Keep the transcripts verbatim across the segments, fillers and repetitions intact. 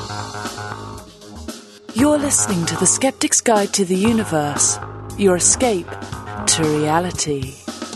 You're listening to The Skeptic's Guide to the Universe, your escape to reality.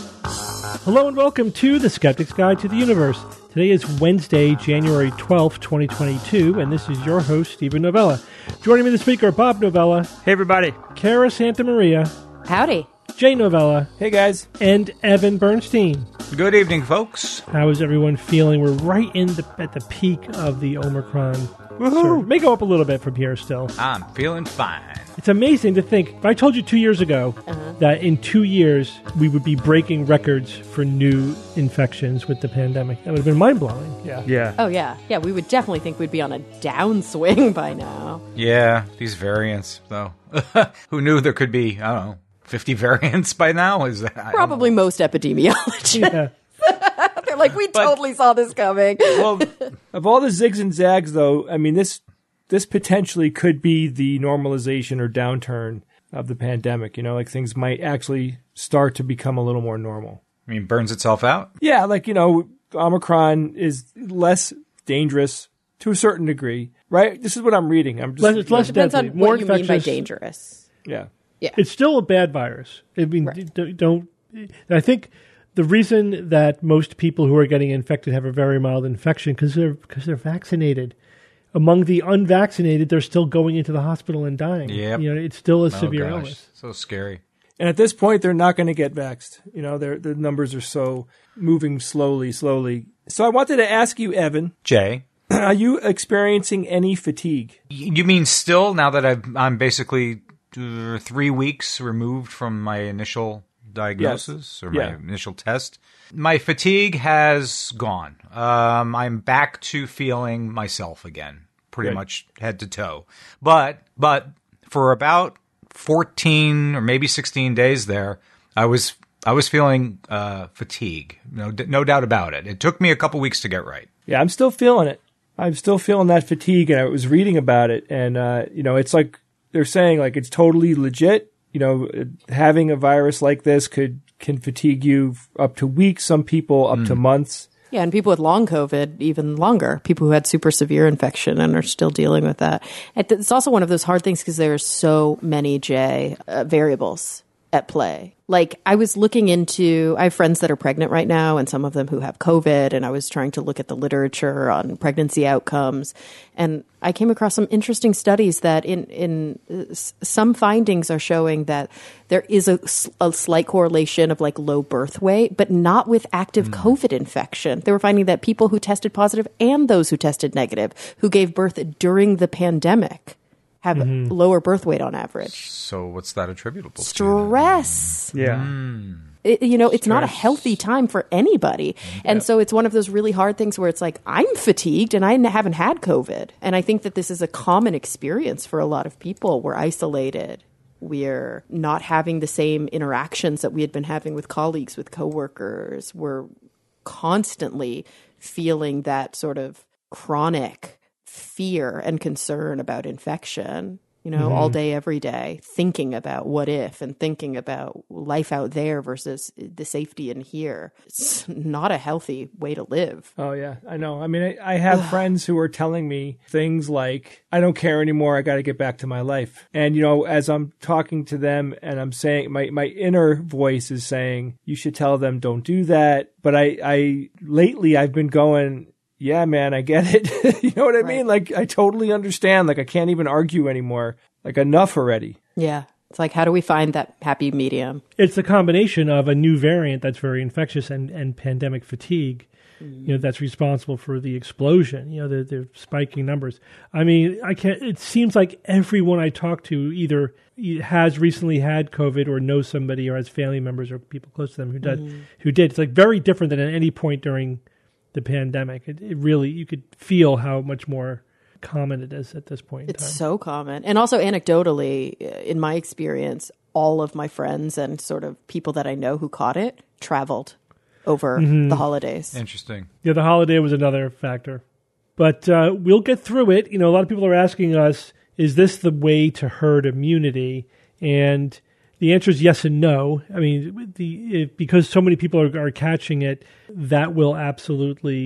Hello and welcome to The Skeptic's Guide to the Universe. Today is Wednesday, January twelfth, twenty twenty-two, and this is your host, Stephen Novella. Joining me this week are Bob Novella. Hey, everybody. Cara Santa Maria. Howdy. Jay Novella. Hey, guys. And Evan Bernstein. Good evening, folks. How is everyone feeling? We're right in the at the peak of the Omicron. Woohoo! It may go up a little bit from here still. I'm feeling fine. It's amazing to think. If I told you two years ago uh-huh. that in two years we would be breaking records for new infections with the pandemic, that would have been mind-blowing. Yeah. Yeah. Oh, yeah. Yeah, we would definitely think we'd be on a downswing by now. Yeah, these variants, though. Who knew there could be, I don't know, fifty variants by now? Is that, Probably most epidemiologists. Yeah. They're like, we but, totally saw this coming. Well, of all the zigs and zags, though, I mean, this this potentially could be the normalization or downturn of the pandemic. You know, like things might actually start to become a little more normal. I mean, burns itself out? Yeah, like, you know, Omicron is less dangerous to a certain degree, right? This is what I'm reading. I'm just, it's less it depends deadly. on More what you infectious. mean by dangerous. Yeah. Yeah. It's still a bad virus. I mean, right. don't, don't. I think the reason that most people who are getting infected have a very mild infection because they're because they're vaccinated. Among the unvaccinated, they're still going into the hospital and dying. Yep. You know, it's still a oh, severe gosh. illness. So scary. And at this point, they're not going to get vaxxed. You know, the numbers are so moving slowly, slowly. So I wanted to ask you, Evan. Jay. Are you experiencing any fatigue? You mean still, now that I've, I'm basically uh, three weeks removed from my initial diagnosis yes. or my yeah. initial test? My fatigue has gone. Um, I'm back to feeling myself again, pretty Good. much head to toe. But but for about fourteen or maybe sixteen days there, I was I was feeling uh, fatigue. No no doubt about it. It took me a couple weeks to get right. Yeah, I'm still feeling it. I'm still feeling that fatigue, and I was reading about it, and uh, you know, it's like they're saying like it's totally legit. You know, having a virus like this could can fatigue you up to weeks, some people up mm. to months. Yeah, and people with long COVID, even longer. People who had super severe infection and are still dealing with that. It's also one of those hard things because there are so many, Jay, uh, variables at play. Like, I was looking into, I have friends that are pregnant right now and some of them who have COVID, and I was trying to look at the literature on pregnancy outcomes. And I came across some interesting studies that in, in uh, some findings are showing that there is a, a slight correlation of like low birth weight, but not with active mm. COVID infection. They were finding that people who tested positive and those who tested negative, who gave birth during the pandemic, have mm-hmm. lower birth weight on average. So what's that attributable Stress. to? Yeah. Mm. It, you know, it's Stress. not a healthy time for anybody. Yep. And so it's one of those really hard things where it's like, I'm fatigued and I haven't had COVID. And I think that this is a common experience for a lot of people. We're isolated. We're not having the same interactions that we had been having with colleagues, with coworkers. We're constantly feeling that sort of chronic fear and concern about infection, you know, mm-hmm. all day, every day, thinking about what if and thinking about life out there versus the safety in here. It's not a healthy way to live. Oh, yeah, I know. I mean, I, I have friends who are telling me things like, I don't care anymore. I got to get back to my life. And, you know, as I'm talking to them and I'm saying, my, my inner voice is saying, you should tell them don't do that. But I, I lately I've been going, yeah, man, I get it. You know what I right. mean? Like, I totally understand. Like, I can't even argue anymore. Like, enough already. Yeah. It's like, how do we find that happy medium? It's the combination of a new variant that's very infectious and, and pandemic fatigue, mm. you know, that's responsible for the explosion, you know, the, the spiking numbers. I mean, I can't, it seems like everyone I talk to either has recently had COVID or knows somebody or has family members or people close to them who did, mm. who did. It's like very different than at any point during the pandemic. It, it really, you could feel how much more common it is at this point in it's time. So common. And also anecdotally, in my experience, all of my friends and sort of people that I know who caught it traveled over mm-hmm. the holidays. Interesting. Yeah, the holiday was another factor. But uh, we'll get through it. You know, a lot of people are asking us, is this the way to herd immunity? And the answer is yes and no. I mean, the if, because so many people are, are catching it, that will absolutely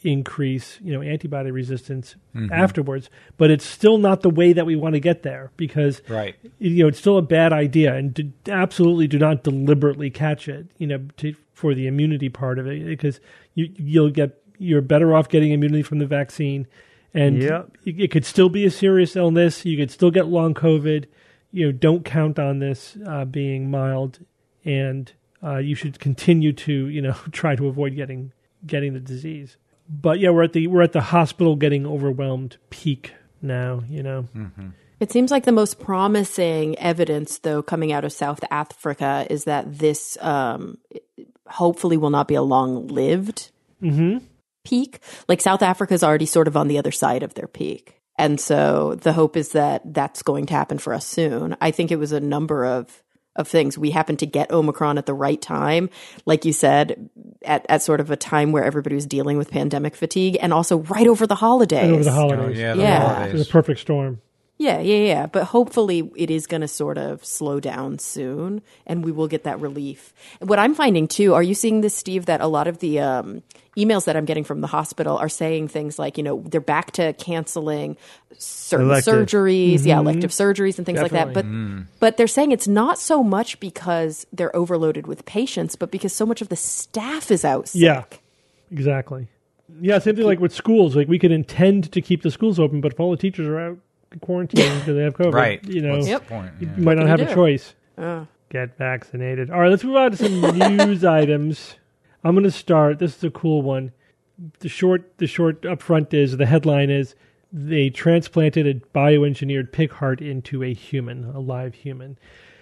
increase, you know, antibody resistance mm-hmm. afterwards. But it's still not the way that we want to get there because, right. you know, it's still a bad idea, and do, absolutely do not deliberately catch it, you know, to, for the immunity part of it, because you, you'll get you're better off getting immunity from the vaccine, and yep. it, it could still be a serious illness. You could still get long COVID. You know, don't count on this uh, being mild, and uh, you should continue to, you know, try to avoid getting getting the disease. But yeah, we're at the we're at the hospital getting overwhelmed peak now, you know. Mm-hmm. It seems like the most promising evidence, though, coming out of South Africa is that this um, hopefully will not be a long-lived mm-hmm. peak. Like South Africa's already sort of on the other side of their peak. And so the hope is that that's going to happen for us soon. I think it was a number of of things. We happened to get Omicron at the right time, like you said, at, at sort of a time where everybody was dealing with pandemic fatigue, and also right over the holidays. Right over the holidays. Oh, yeah, the yeah. holidays. It was a perfect storm. Yeah, yeah, yeah. But hopefully it is going to sort of slow down soon, and we will get that relief. What I'm finding, too, are you seeing this, Steve, that a lot of the um, emails that I'm getting from the hospital are saying things like, you know, they're back to canceling certain Elective. surgeries, Mm-hmm. yeah, elective surgeries and things Definitely. like that. But mm. but they're saying it's not so much because they're overloaded with patients, but because so much of the staff is out sick. Yeah, exactly. Yeah, same thing like with schools. Like we could intend to keep the schools open, but if all the teachers are out quarantined because they have COVID, right. you know, What's Yep. the point? you Yeah. might not have you a do? choice. Uh. Get vaccinated. All right, let's move on to some news items. I'm going to start. This is a cool one. The short, the short up front is, the headline is, they transplanted a bioengineered pig heart into a human, a live human.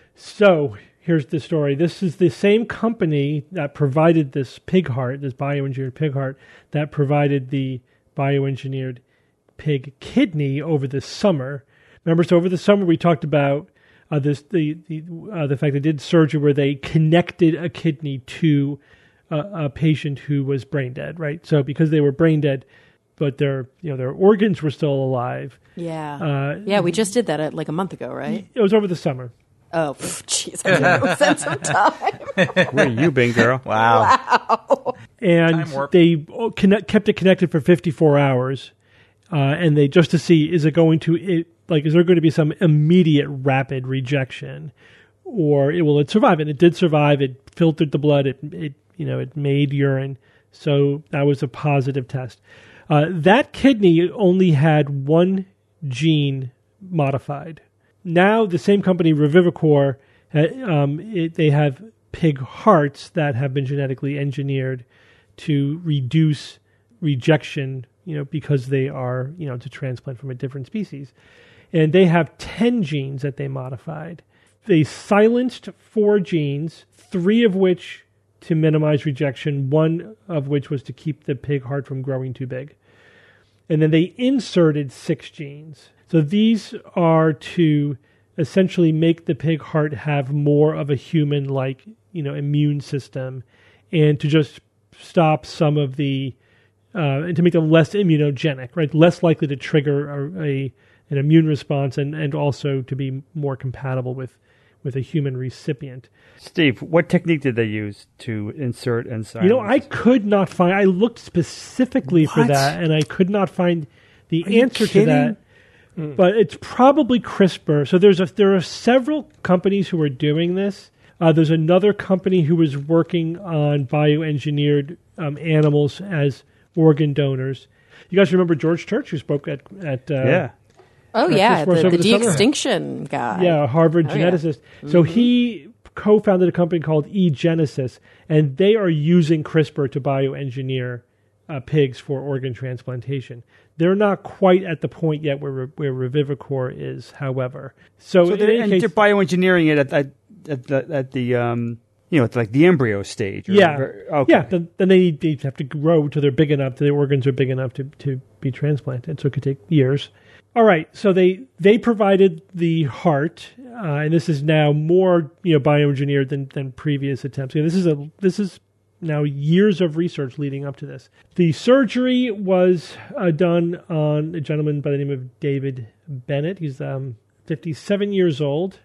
So here's the story. This is the same company that provided this pig heart, this bioengineered pig heart, that provided the bioengineered pig kidney over the summer. Remember, so over the summer we talked about uh, this the the uh, the fact they did surgery where they connected a kidney to a, a patient who was brain dead, right? So because they were brain dead, but their you know their organs were still alive. Yeah. Uh, yeah, we just did that uh, like a month ago, right? It was over the summer. Oh, jeez, I didn't spend some time. Where you been, girl? Wow. Wow. And Time warp. they connect, kept it connected for fifty-four hours, uh, and they just to see, is it going to it, like is there going to be some immediate rapid rejection, or it, will it survive? And it did survive. It filtered the blood. It it you know it made urine, so that was a positive test. Uh, that kidney only had one gene modified. Now the same company, Revivicor, um, it, they have pig hearts that have been genetically engineered to reduce rejection, you know, because they are, you know, to transplant from a different species. And they have ten genes that they modified. They silenced four genes, three of which to minimize rejection, one of which was to keep the pig heart from growing too big. And then they inserted six genes. So these are to essentially make the pig heart have more of a human-like, you know, immune system, and to just stop some of the, uh, and to make them less immunogenic, right? Less likely to trigger a, a an immune response, and, and also to be more compatible with, with a human recipient. Steve, what technique did they use to insert and silence? You know, I could not find, I looked specifically for What? that, and I could not find the Are you answer to kidding? that. Mm. But it's probably CRISPR. So there's a, there are several companies who are doing this. Uh, there's another company who is working on bioengineered um, animals as organ donors. You guys remember George Church, who spoke at at uh, Yeah. Oh, Breakfast yeah, Roast the, over the the summer. de-extinction guy. Yeah, a Harvard Oh, yeah. geneticist. So he co-founded a company called eGenesis, and they are using CRISPR to bioengineer uh, pigs for organ transplantation. They're not quite at the point yet where where Revivicor is, however. So, So in they're, any and case, they're bioengineering it at, at, at the at the um you know, it's like the embryo stage. Or, yeah, okay. yeah. Then, then they, they have to grow till they're big enough, till their organs are big enough to, to be transplanted. So it could take years. All right, so they they provided the heart, uh, and this is now more you know bioengineered than than previous attempts. You know, this is a this is now years of research leading up to this. The surgery was uh, done on a gentleman by the name of David Bennett. He's um, fifty-seven years old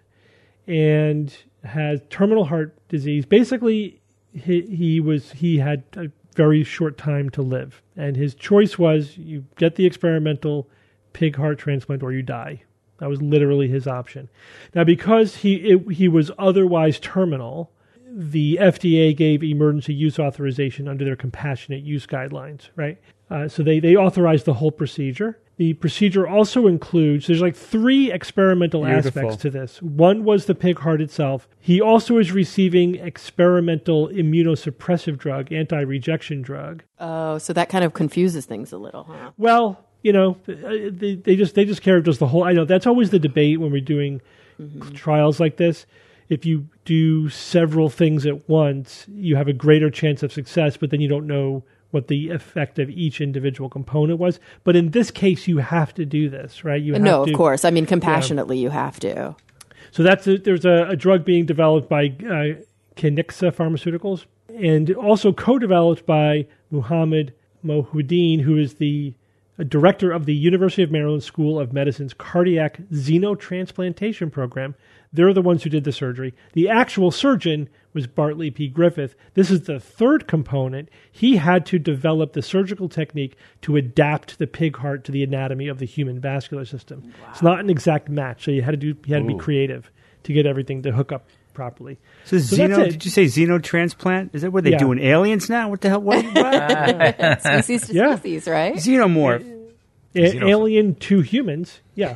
and has terminal heart disease. Basically, he, he was he had a very short time to live. And his choice was you get the experimental pig heart transplant or you die. That was literally his option. Now, because he it, he was otherwise terminal, the F D A gave emergency use authorization under their compassionate use guidelines, right? Uh, so they, they authorized the whole procedure. The procedure also includes, there's like three experimental Beautiful. aspects to this. One was the pig heart itself. He also is receiving experimental immunosuppressive drug, anti-rejection drug. Oh, so that kind of confuses things a little, huh? Well, you know, they, they just they just care of just the whole. I know that's always the debate when we're doing mm-hmm. trials like this. If you do several things at once, you have a greater chance of success, but then you don't know what the effect of each individual component was. But in this case, you have to do this, right? You have no, to, of course. I mean, compassionately, yeah. you have to. So that's a, there's a, a drug being developed by uh, Kiniksa Pharmaceuticals and also co-developed by Muhammad Mohudeen, who is the director of the University of Maryland School of Medicine's Cardiac Xenotransplantation Program. They're the ones who did the surgery. The actual surgeon was Bartley P. Griffith. This is the third component. He had to develop the surgical technique to adapt the pig heart to the anatomy of the human vascular system. Wow. It's not an exact match, so you had to do you had to be creative to get everything to hook up properly. So, so xeno, did you say xenotransplant? Is that what they yeah. do in aliens now? What the hell? What? what? Species to yeah. species, right? Xenomorph. A- alien to humans, yeah.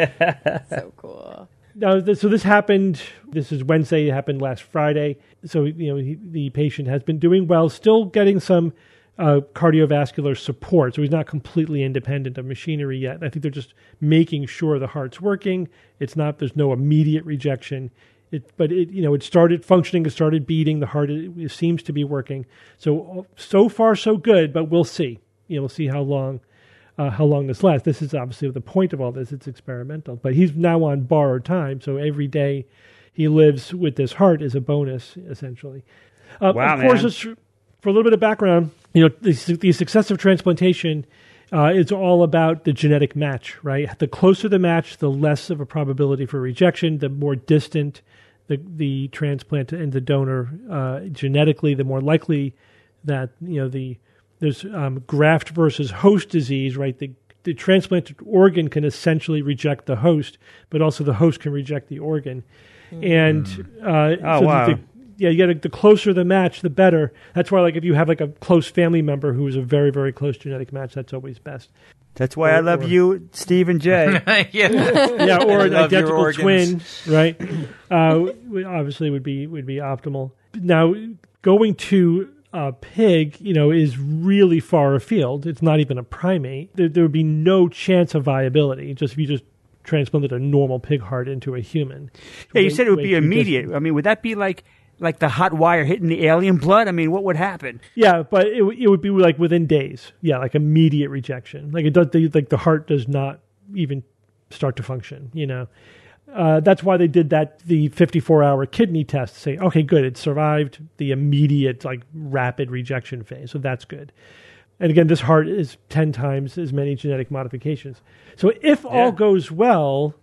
So cool. Now, th- so this happened, this is Wednesday, it happened last Friday. So, you know, he, the patient has been doing well, still getting some uh, cardiovascular support. So he's not completely independent of machinery yet. I think they're just making sure the heart's working. It's not, there's no immediate rejection. It, but it, you know, it started functioning, it started beating, the heart it, it seems to be working. So, so far so good, but we'll see. You know, we'll see how long uh, how long this lasts. This is obviously the point of all this. It's experimental. But he's now on borrowed time, so every day he lives with this heart is a bonus, essentially. Uh, wow, of course, man. it's, for a little bit of background, you know, the, the success of transplantation uh, is all about the genetic match, right? The closer the match, the less of a probability for rejection, the more distant the the transplant and the donor uh, genetically, the more likely that, you know, the there's um, graft versus host disease, right? The the transplanted organ can essentially reject the host, but also the host can reject the organ. Mm. And uh, oh so wow. the, yeah, you got the closer the match, the better. That's why, like, if you have like a close family member who is a very, very close genetic match, that's always best. That's why or, I love or, you, Steve and Jay. yeah, yeah, or an identical twin, organs. right? Uh, obviously, would be would be optimal. Now, going to a pig, you know, is really far afield. It's not even a primate. There, there would be no chance of viability. Just if you just transplanted a normal pig heart into a human. Yeah, you Way- said it would way be too immediate. distant. I mean, would that be like like the hot wire hitting the alien blood? I mean, what would happen? Yeah, but it w- it would be like within days. Yeah, like immediate rejection. Like it does. The, like the heart does not even start to function. You know, uh, that's why they did that the fifty-four hour kidney test to say, okay, good, it survived the immediate like rapid rejection phase, so that's good. And again, this heart is ten times as many genetic modifications. So if all goes well,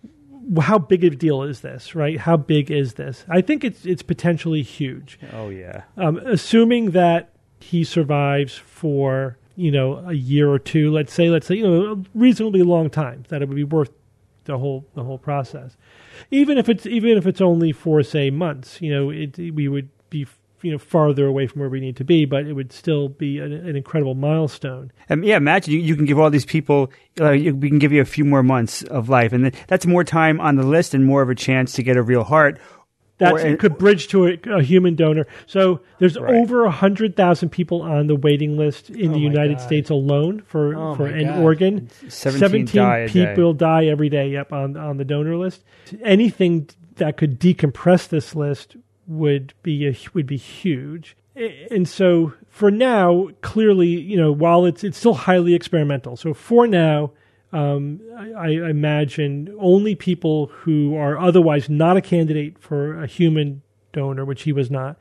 how big a deal is this, right? How big is this? I think it's it's potentially huge. Oh yeah. Um, assuming that he survives for, you know, a year or two, let's say, let's say, you know, a reasonably long time, that it would be worth the whole the whole process. Even if it's even if it's only for, say, months, you know, it, we would be, you know, farther away from where we need to be, but it would still be an, an incredible milestone. Um, yeah, imagine you, you can give all these people, uh, you, we can give you a few more months of life, and th- that's more time on the list and more of a chance to get a real heart. That's, Or- it could bridge to a, a human donor. So there's Right. over one hundred thousand people on the waiting list in Oh the my United God. States alone for, Oh for my an God. organ. seventeen die a day. people die every day, yep, on, on the donor list. Anything that could decompress this list would be a, would be huge. And so for now, clearly, you know, while it's it's still highly experimental. So for now, um, I, I imagine only people who are otherwise not a candidate for a human donor, which he was not,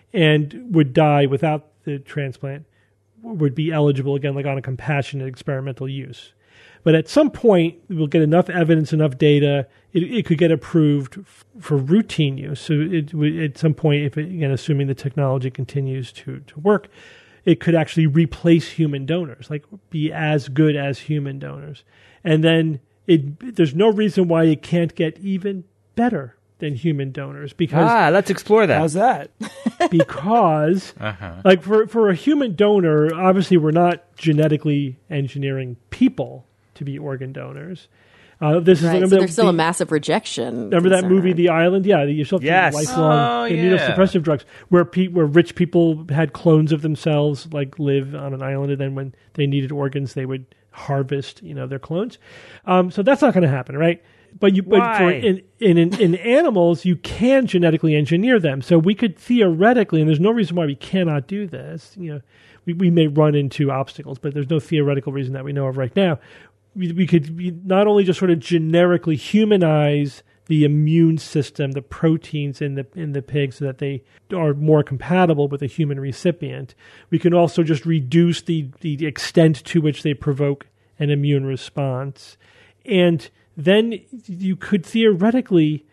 and would die without the transplant, would be eligible again, like on a compassionate experimental use. But at some point, we'll get enough evidence, enough data, it, it could get approved f- for routine use. So it, would- at some point, if it, again, assuming the technology continues to, to work, it could actually replace human donors, like be as good as human donors. And then it, there's no reason why it can't get even better than human donors, because Ah, let's explore that. How's that? because Uh-huh. like for for a human donor, obviously we're not genetically engineering people to be organ donors. Uh, this is Right, remember so that- there's still the- a massive rejection. Remember that concern. movie, The Island? Yeah, you still have to Yes. lifelong Oh, immunosuppressive yeah. drugs, where pe- where rich people had clones of themselves, like live on an island, and then when they needed organs, they would harvest, you know, their clones. Um, so that's not going to happen, right? But you, but for Why? in, in in in animals, you can genetically engineer them. So we could theoretically, and there's no reason why we cannot do this. You know, we we may run into obstacles, but there's no theoretical reason that we know of right now. We, we could we not only just sort of generically humanize the immune system, the proteins in the in the pig, so that they are more compatible with a human recipient. We can also just reduce the the extent to which they provoke an immune response, and then you could theoretically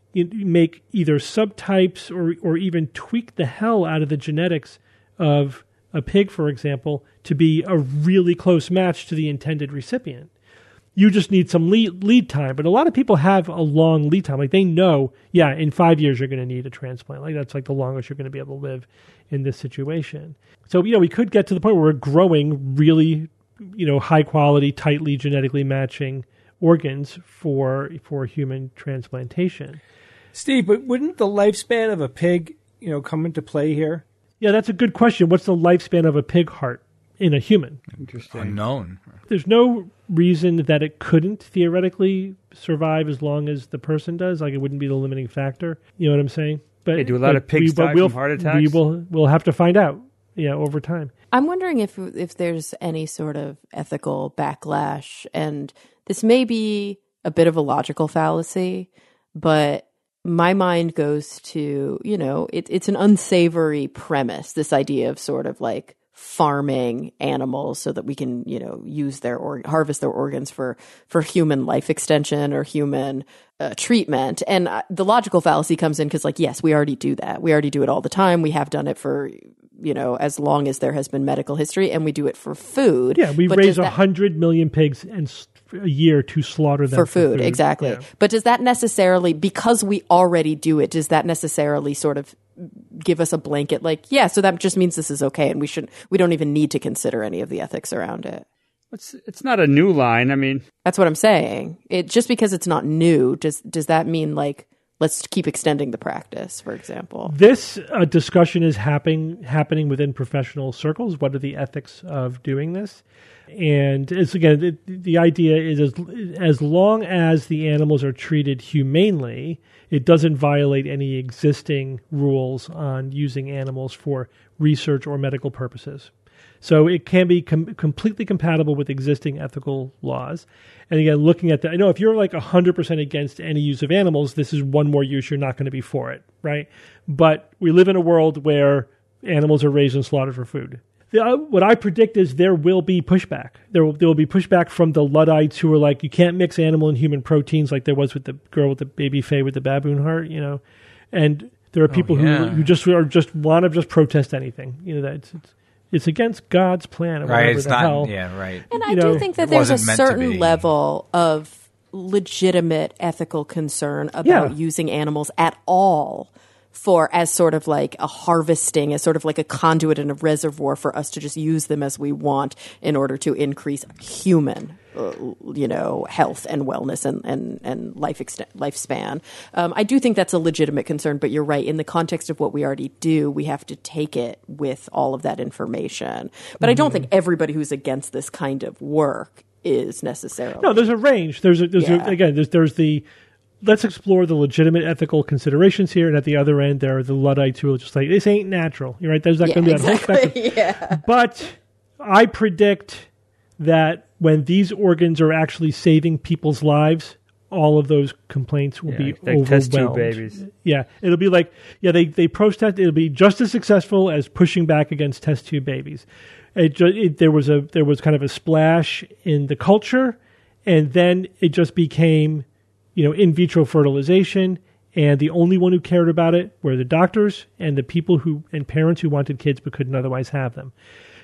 make either subtypes or or even tweak the hell out of the genetics of a pig, for example, to be a really close match to the intended recipient. You just need some lead, lead time. But a lot of people have a long lead time. Like they know, yeah, in five years you're going to need a transplant. Like that's like the longest you're going to be able to live in this situation. So, you know, we could get to the point where we're growing really, you know, high quality, tightly genetically matching organs for for human transplantation. Steve, but wouldn't the lifespan of a pig, you know, come into play here? Yeah, that's a good question. What's the lifespan of a pig heart in a human? Interesting. Unknown. There's no reason that it couldn't theoretically survive as long as the person does. Like it wouldn't be the limiting factor. You know what I'm saying? But They do a lot but of pigs we, but die we'll, from heart attacks? We will we'll have to find out. Yeah, over time. I'm wondering if if there's any sort of ethical backlash, and this may be a bit of a logical fallacy, but my mind goes to, you know, it, it's an unsavory premise, this idea of sort of like farming animals so that we can, you know, use their or harvest their organs for for human life extension or human uh, treatment. And uh, the logical fallacy comes in because, like, yes, we already do that. We already do it all the time. We have done it for, you know, as long as there has been medical history, and we do it for food. Yeah, we But raise does a that- hundred million pigs and s- a year to slaughter them for food, exactly. Yeah. But does that necessarily, because we already do it, does that necessarily sort of give us a blanket like, yeah, so that just means this is okay, and we should we don't even need to consider any of the ethics around it? It's it's not a new line. I mean, That's what I'm saying. It just because it's not new, does does that mean like let's keep extending the practice, for example? This uh, discussion is happening happening within professional circles. What are the ethics of doing this? And it's again, the, the idea is as, as long as the animals are treated humanely, it doesn't violate any existing rules on using animals for research or medical purposes. So it can be com- completely compatible with existing ethical laws. And again, looking at that, I know if you're like one hundred percent against any use of animals, this is one more use you're not going to be for it, right? But we live in a world where animals are raised and slaughtered for food. The, uh, what I predict is there will be pushback. There will, there will be pushback from the Luddites who are like, you can't mix animal and human proteins like there was with the girl with the baby Faye with the baboon heart, you know. And there are people yeah. who who just are just want to just protest anything, you know. That it's, it's it's against God's plan, or Right. whatever It's the not. hell. Yeah. Right. And you I know, do think that it there's a wasn't meant to certain be. level of legitimate ethical concern about Yeah. using animals at all for as sort of like a harvesting, as sort of like a conduit and a reservoir for us to just use them as we want in order to increase human, uh, you know, health and wellness and, and, and life extent, lifespan. Um, I do think that's a legitimate concern, but you're right. In the context of what we already do, we have to take it with all of that information. But I don't think everybody who's against this kind of work is necessarily. No, there's a range. There's a, there's Yeah. a, again, there's there's the let's explore the legitimate ethical considerations here, and at the other end there are the Luddites who are just like, this ain't natural. You're right. There's not Yeah, going to be that whole spectrum. exactly. Yeah. But I predict that when these organs are actually saving people's lives, all of those complaints will yeah, be like overwhelmed. test tube babies. Yeah, it'll be like, yeah, they, they protest. It'll be just as successful as pushing back against test tube babies. It, ju- it there was a there was kind of a splash in the culture, and then it just became, you know, in vitro fertilization, and the only one who cared about it were the doctors and the people who and parents who wanted kids but couldn't otherwise have them.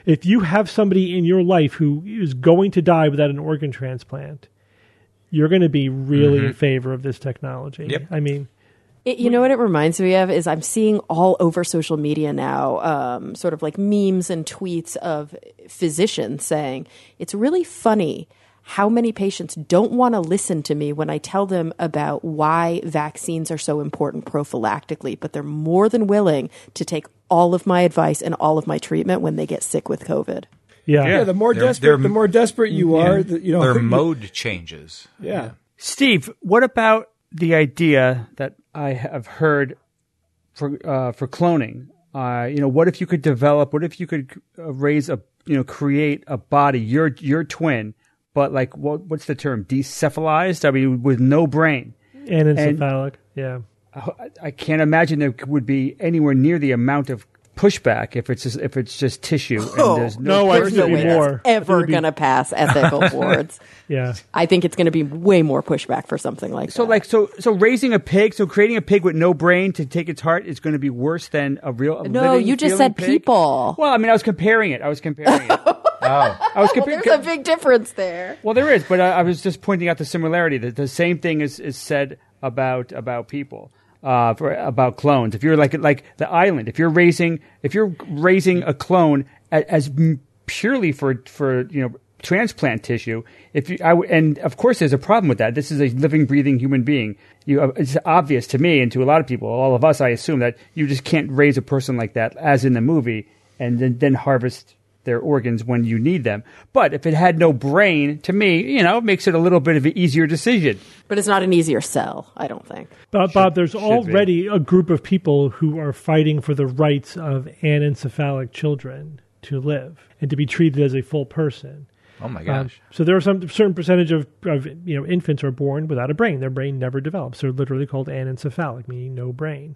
if you have somebody in your life who is going to die without an organ transplant, you're going to be really mm-hmm. in favor of this technology. Yep. I mean, It, you know what it reminds me of is I'm seeing all over social media now, um, sort of like memes and tweets of physicians saying, it's really funny how many patients don't want to listen to me when I tell them about why vaccines are so important prophylactically, but they're more than willing to take all of my advice and all of my treatment when they get sick with COVID. yeah. Yeah, the more They're- desperate, they're- the more desperate you Yeah. are. The, you know, Their you- mode changes. Yeah. Steve, what about the idea that I have heard for uh, for cloning? Uh, you know, what if you could develop? What if you could uh, raise a you know create a body, your your twin, but like what what's the term? Decephalized? I mean, with no brain. Anencephalic. Yeah. I, I can't imagine there would be anywhere near the amount of pushback if it's just, if it's just tissue and there's no. No, I There's think no it'd way be that's more. I think ever it'd be- going to pass ethical boards. Yeah. I think it's going to be way more pushback for something like So that. like so so raising a pig, so creating a pig with no brain to take its heart is going to be worse than a real. A No, living, you just feeling said pig? people. Well, I mean, I was comparing it. I was comparing it. Oh, I was Well, comparing. there's a big difference there. Well, there is, but I, I was just pointing out the similarity. That the same thing is, is said about about people, uh, for about clones. If you're like like the island, if you're raising if you're raising a clone as, as purely for for you know transplant tissue, if you I w and of course there's a problem with that. This is a living, breathing human being. You, uh, it's obvious to me and to a lot of people, all of us, I assume that you just can't raise a person like that, as in the movie, and then, then harvest their organs when you need them. But if it had no brain, to me, you know, it makes it a little bit of an easier decision. But it's not an easier sell, I don't think. Bob, Bob, there's be. already a group of people who are fighting for the rights of anencephalic children to live and to be treated as a full person. oh my Um, gosh. so there are some certain percentage of, of you know infants are born without a brain. Their brain never develops. They're literally called anencephalic, meaning no brain,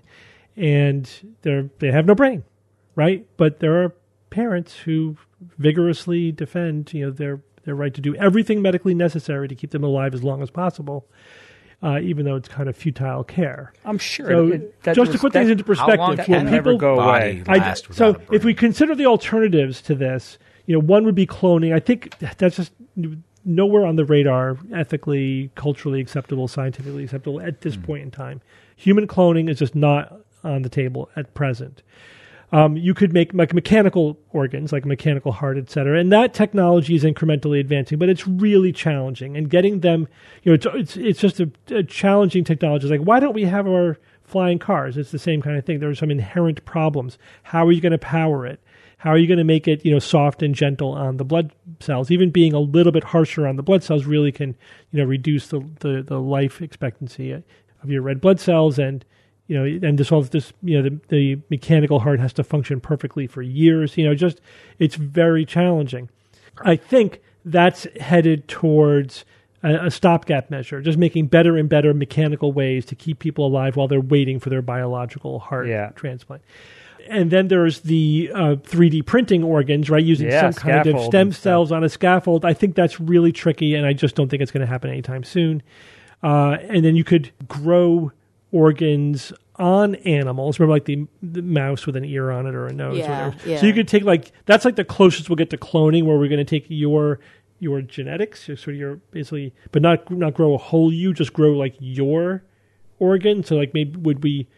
and they're they have no brain, right? But there are parents who vigorously defend you know their their right to do everything medically necessary to keep them alive as long as possible, uh, even though it's kind of futile care. I'm sure. So it- that just to was- put that- things into How long perspective, that when can will a never people go body away. I, last so without a brain? if we consider the alternatives to this, you know, one would be cloning. I think that's just nowhere on the radar, ethically, culturally acceptable, scientifically acceptable at this point in time. Human cloning is just not on the table at present. Um, you could make like mechanical organs, like a mechanical heart, et cetera, and that technology is incrementally advancing, but it's really challenging. And getting them, you know, it's it's, it's just a, a challenging technology. It's like, why don't we have our flying cars? It's the same kind of thing. There are some inherent problems. How are you going to power it? How are you going to make it, you know, soft and gentle on the blood cells? Even being a little bit harsher on the blood cells really can, you know, reduce the the, the life expectancy of your red blood cells. And you know, and this all this, you know, the, the mechanical heart has to function perfectly for years. You know, just it's very challenging. I think that's headed towards a, a stopgap measure, just making better and better mechanical ways to keep people alive while they're waiting for their biological heart Yeah. transplant. And then there's the uh, three D printing organs, right? Using Yeah, some kind of scaffold stem and stuff. cells on a scaffold. I think that's really tricky, and I just don't think it's going to happen anytime soon. Uh, and then you could grow organs on animals. Remember, like the, the mouse with an ear on it or a nose. Yeah, or whatever. yeah. So you could take like that's like the closest we'll get to cloning, where we're going to take your your genetics, your- sort of your basically, but not not grow a whole you, just grow like your organ. So like maybe would we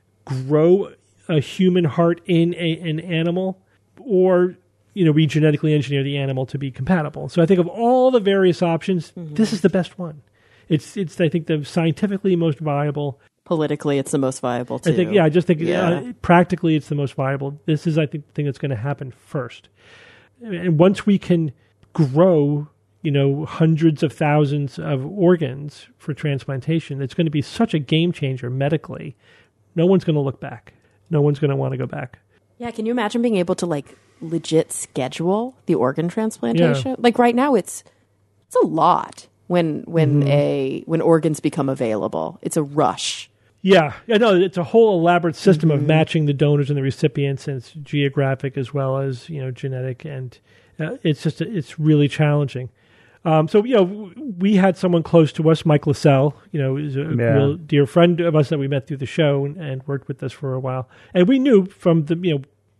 grow a human heart in a, an animal, or you know we genetically engineer the animal to be compatible? So I think of all the various options, this is the best one. It's it's I think the scientifically most viable. Politically, it's the most viable, too. I think yeah, I just think Yeah. uh, practically it's the most viable. This is I think the thing that's going to happen first. And once we can grow, you know, hundreds of thousands of organs for transplantation, it's going to be such a game changer medically. No one's going to look back. No one's going to want to go back. Yeah, can you imagine being able to like legit schedule the organ transplantation? Like right now, it's it's a lot when when Mm-hmm. a when organs become available. It's a rush. Yeah, I know it's a whole elaborate system of matching the donors and the recipients, and it's geographic as well as you know genetic, and uh, it's just it's really challenging. Um, so you know, we had someone close to us, Mike Lassell, you know, is a Yeah. real dear friend of us that we met through the show and, and worked with us for a while, and we knew from the you know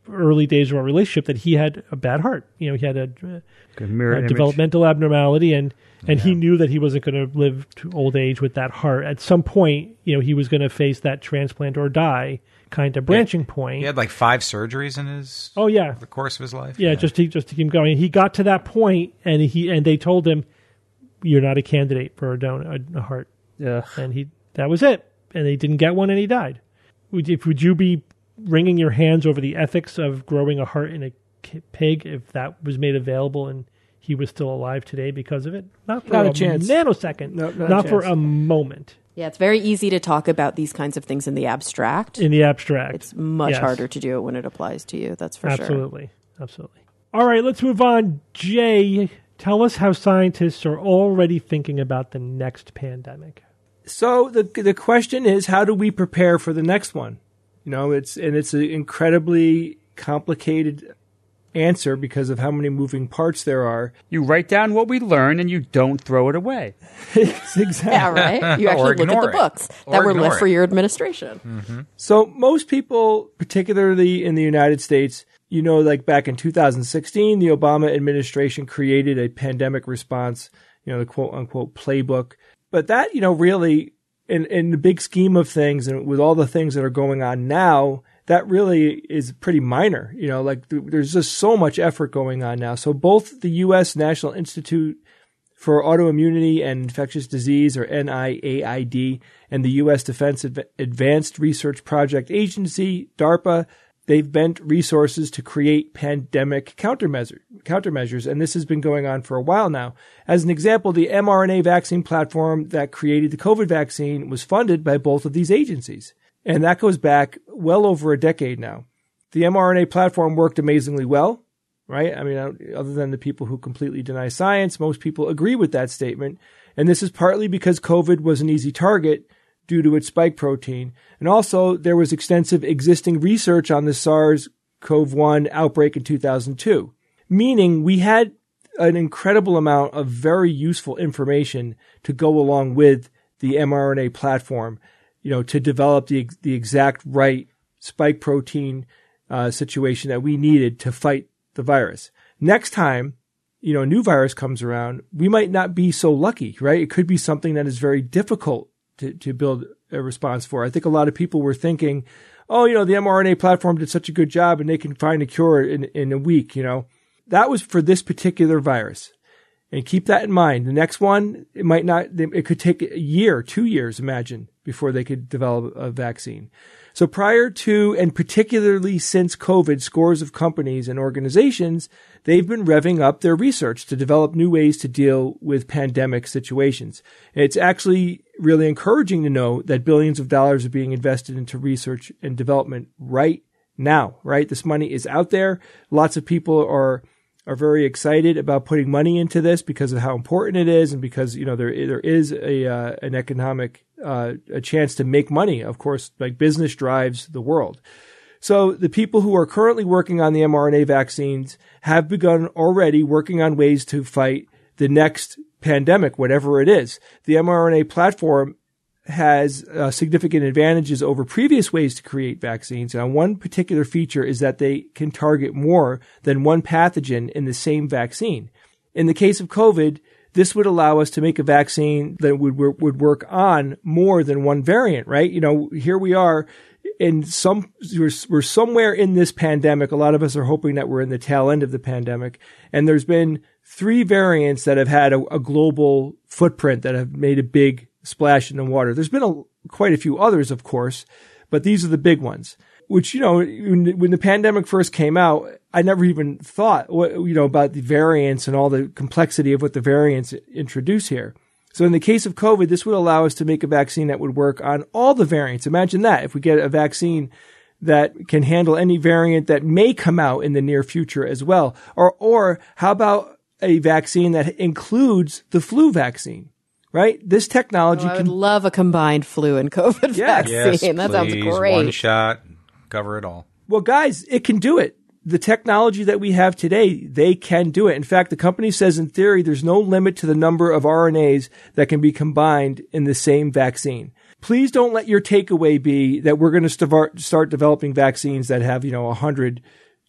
early days of our relationship that he had a bad heart. You know, he had a, Good mirror a image. developmental abnormality, and and he knew that he wasn't going to live to old age with that heart. At some point, you know, he was going to face that transplant or die kind of branching point. He had like five surgeries in his oh yeah the course of his life. Yeah, just to just to keep going. He got to that point, and he and they told him, "You're not a candidate for a donor, a, a heart." Yeah. And he that was it. And they didn't get one, and he died. Would you, would you be wringing your hands over the ethics of growing a heart in a pig if that was made available and he was still alive today because of it? Not for Not a a, chance. nanosecond. No, not a not for chance. a moment. Yeah, it's very easy to talk about these kinds of things in the abstract. In the abstract. It's much Yes. harder to do it when it applies to you. That's for sure. Absolutely. Absolutely. All right, let's move on. Jay, tell us how scientists are already thinking about the next pandemic. So the the question is, how do we prepare for the next one? You know, it's and it's an incredibly complicated answer because of how many moving parts there are. You write down what we learn and you don't throw it away. It's exactly. Yeah, right? You actually look at ignore the it. books Or that were ignore left for it. your administration. So most people, particularly in the United States, you know, like back in two thousand sixteen, the Obama administration created a pandemic response, you know, the quote unquote playbook. But that, you know, really, in, in the big scheme of things and with all the things that are going on now, that really is pretty minor. You know, like th- there's just so much effort going on now. So both the U S National Institute for Autoimmunity and Infectious Disease, or N I A I D, and the U S Defense Adv- Advanced Research Project Agency, DARPA, they've bent resources to create pandemic countermeasure, countermeasures, and this has been going on for a while now. As an example, the mRNA vaccine platform that created the COVID vaccine was funded by both of these agencies, and that goes back well over a decade now. The mRNA platform worked amazingly well, right? I mean, other than the people who completely deny science, most people agree with that statement, and this is partly because COVID was an easy target due to its spike protein. And also, there was extensive existing research on the SARS-C o V one outbreak in two thousand two, meaning we had an incredible amount of very useful information to go along with the mRNA platform, you know, to develop the the exact right spike protein uh, situation that we needed to fight the virus. Next time, you know, a new virus comes around, we might not be so lucky, right? It could be something that is very difficult to, to build a response for. I think a lot of people were thinking, oh, you know, the mRNA platform did such a good job and they can find a cure in, in a week, you know. That was for this particular virus. And keep that in mind. The next one, it might not, it could take a year, two years, imagine, before they could develop a vaccine. So prior to, and particularly since COVID, scores of companies and organizations, they've been revving up their research to develop new ways to deal with pandemic situations. It's actually really encouraging to know that billions of dollars are being invested into research and development right now, right? This money is out there. Lots of people are are very excited about putting money into this because of how important it is and because, you know, there there is a uh, an economic uh, a chance to make money. Of course, like business drives the world. So the people who are currently working on the mRNA vaccines have begun already working on ways to fight the next pandemic, whatever it is. The mRNA platform has uh, significant advantages over previous ways to create vaccines. And one particular feature is that they can target more than one pathogen in the same vaccine. In the case of COVID, this would allow us to make a vaccine that would would work on more than one variant, right? You know, here we are in some, we're, we're somewhere in this pandemic. A lot of us are hoping that we're in the tail end of the pandemic. And there's been three variants that have had a, a global footprint that have made a big splash in the water. There's been a, quite a few others, of course, but these are the big ones, which, you know, when, when the pandemic first came out, I never even thought, you know, about the variants and all the complexity of what the variants introduce here. So in the case of COVID, this would allow us to make a vaccine that would work on all the variants. Imagine that, if we get a vaccine that can handle any variant that may come out in the near future as well. Or, or how about a vaccine that includes the flu vaccine? Right? This technology Oh, I would can love a combined flu and COVID Yes. vaccine. Yes, that sounds please. great. One shot, cover it all. Well, guys, it can do it. The technology that we have today, they can do it. In fact, the company says in theory, there's no limit to the number of R N As that can be combined in the same vaccine. Please don't let your takeaway be that we're going to start start developing vaccines that have, you know, one hundred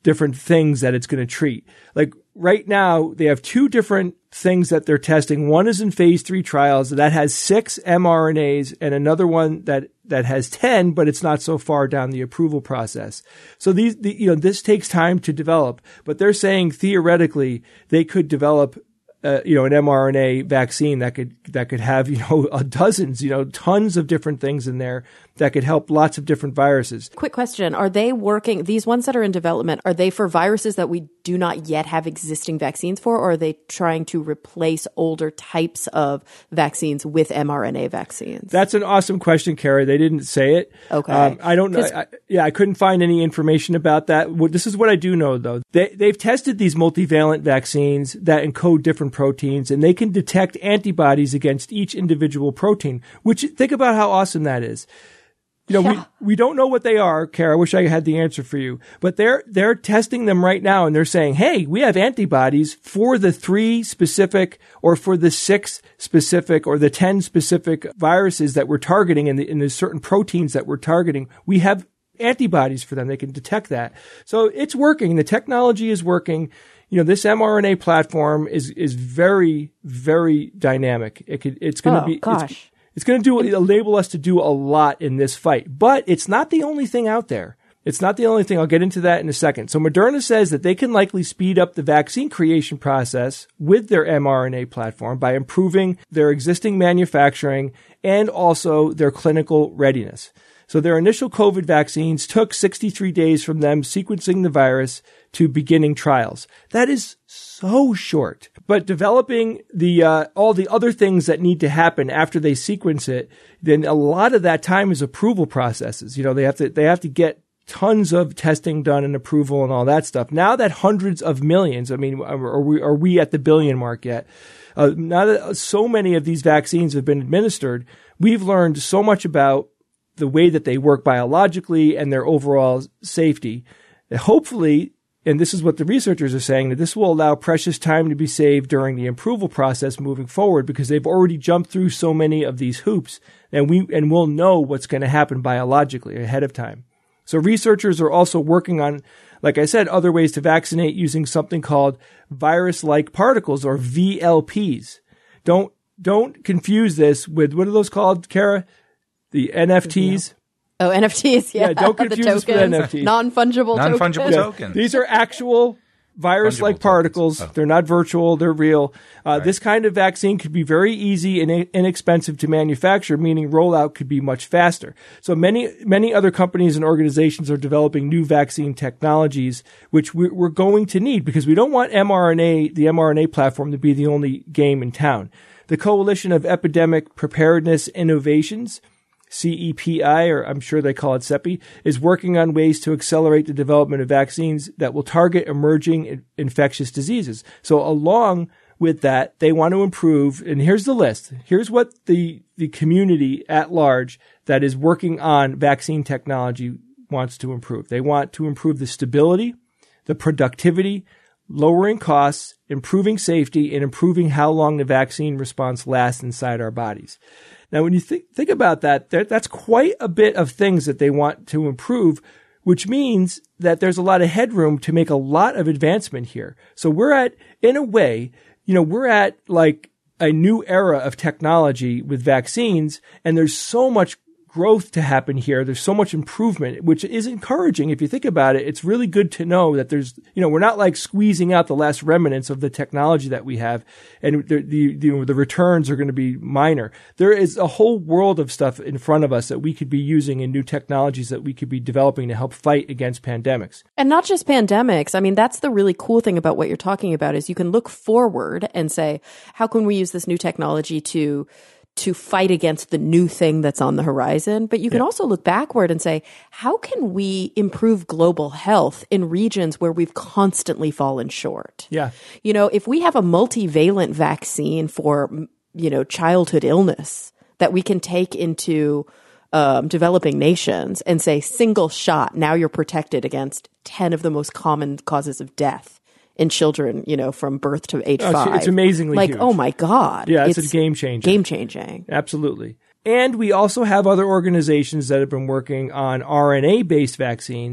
different things that it's going to treat. Like right now, they have two different things that they're testing. One is in phase three trials that has six mRNAs and another one that, that has ten, but it's not so far down the approval process. So these, the, you know, this takes time to develop, but they're saying theoretically they could develop Uh, you know, an mRNA vaccine that could that could have, you know, uh, dozens, you know, tons of different things in there that could help lots of different viruses. Quick question. Are they working, these ones that are in development, are they for viruses that we do not yet have existing vaccines for, or are they trying to replace older types of vaccines with mRNA vaccines? That's an awesome question, Kara. They didn't say it. Okay. Um, I don't know. I, yeah, I couldn't find any information about that. Well, this is what I do know, though. They, they've tested these multivalent vaccines that encode different proteins, and they can detect antibodies against each individual protein, which, think about how awesome that is. You know, yeah. we, we don't know what they are, Kara. I wish I had the answer for you. But they're, they're testing them right now and they're saying, hey, we have antibodies for the three specific or for the six specific or the ten specific viruses that we're targeting in the, in the certain proteins that we're targeting. We have antibodies for them. They can detect that. So it's working. The technology is working. You know, this mRNA platform is, is very, very dynamic. It could, it's going to oh, be, gosh. It's, It's going to do enable us to do a lot in this fight, but it's not the only thing out there. It's not the only thing. I'll get into that in a second. So Moderna says that they can likely speed up the vaccine creation process with their mRNA platform by improving their existing manufacturing and also their clinical readiness. So their initial COVID vaccines took sixty-three days from them sequencing the virus to beginning trials. That is so short. But developing the uh, all the other things that need to happen after they sequence it, then a lot of that time is approval processes. You know, they have to they have to get tons of testing done and approval and all that stuff. Now that hundreds of millions, I mean, are we are we at the billion mark yet? Uh, now that so many of these vaccines have been administered, we've learned so much about the way that they work biologically and their overall safety. Hopefully, and this is what the researchers are saying, that this will allow precious time to be saved during the approval process moving forward because they've already jumped through so many of these hoops and we, and we'll know what's going to happen biologically ahead of time. So researchers are also working on, like I said, other ways to vaccinate using something called virus-like particles or V L Ps. Don't, don't confuse this with, what are those called, Kara? The N F Ts? Oh, N F Ts, yeah. Yeah, don't confuse this with N F Ts. Non-fungible tokens. Non-fungible Yeah. tokens. These are actual virus-like Fungible particles. tokens. Oh. They're not virtual. They're real. Uh, Right. This kind of vaccine could be very easy and in- inexpensive to manufacture, meaning rollout could be much faster. So many, many other companies and organizations are developing new vaccine technologies, which we- we're going to need because we don't want mRNA, the mRNA platform, to be the only game in town. The Coalition of Epidemic Preparedness Innovations, C E P I, or I'm sure they call it C E P I, is working on ways to accelerate the development of vaccines that will target emerging in- infectious diseases. So along with that, they want to improve, and here's the list. Here's what the, the community at large that is working on vaccine technology wants to improve. They want to improve the stability, the productivity, lowering costs, improving safety, and improving how long the vaccine response lasts inside our bodies. Now, when you think, think about that, there, that's quite a bit of things that they want to improve, which means that there's a lot of headroom to make a lot of advancement here. So we're at, in a way, you know, we're at like a new era of technology with vaccines, and there's so much growth to happen here. There's so much improvement, which is encouraging. If you think about it, it's really good to know that there's, you know, we're not like squeezing out the last remnants of the technology that we have, and the, the, the, the returns are going to be minor. There is a whole world of stuff in front of us that we could be using in new technologies that we could be developing to help fight against pandemics. And not just pandemics. I mean, that's the really cool thing about what you're talking about is you can look forward and say, how can we use this new technology to to fight against the new thing that's on the horizon. But you can yeah. also look backward and say, how can we improve global health in regions where we've constantly fallen short? Yeah. You know, if we have a multivalent vaccine for, you know, childhood illness that we can take into um, developing nations and say single shot, now you're protected against ten of the most common causes of death in children, you know, from birth to age oh, five. It's amazingly like, huge. oh my God. Yeah, it's, it's a game changer. Game changing. Absolutely. And we also have other organizations that have been working on R N A-based vaccines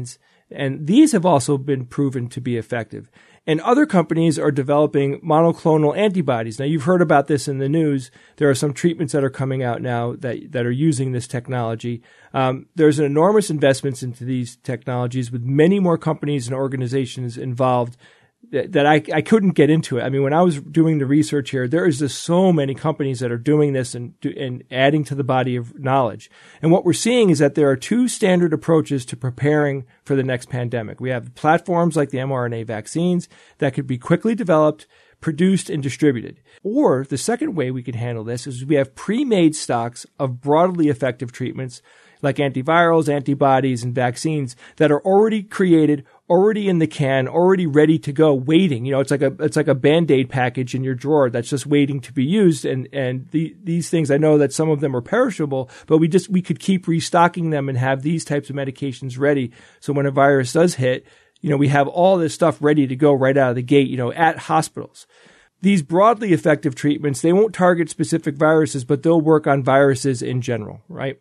And these have also been proven to be effective. And other companies are developing monoclonal antibodies. Now, you've heard about this in the news. There are some treatments that are coming out now that, that are using this technology. Um, there's an enormous investments into these technologies with many more companies and organizations involved that, that I, I couldn't get into it. I mean, when I was doing the research here, there is just so many companies that are doing this and, and adding to the body of knowledge. And what we're seeing is that there are two standard approaches to preparing for the next pandemic. We have platforms like the mRNA vaccines that could be quickly developed, produced, and distributed. Or the second way we can handle this is we have pre-made stocks of broadly effective treatments like antivirals, antibodies, and vaccines that are already created, already in the can, already ready to go, waiting. You know, it's like a it's like a Band-Aid package in your drawer that's just waiting to be used. And and the, these things, I know that some of them are perishable, but we just we could keep restocking them and have these types of medications ready. So when a virus does hit, you know, we have all this stuff ready to go right out of the gate, you know, at hospitals. These broadly effective treatments, they won't target specific viruses, but they'll work on viruses in general, right?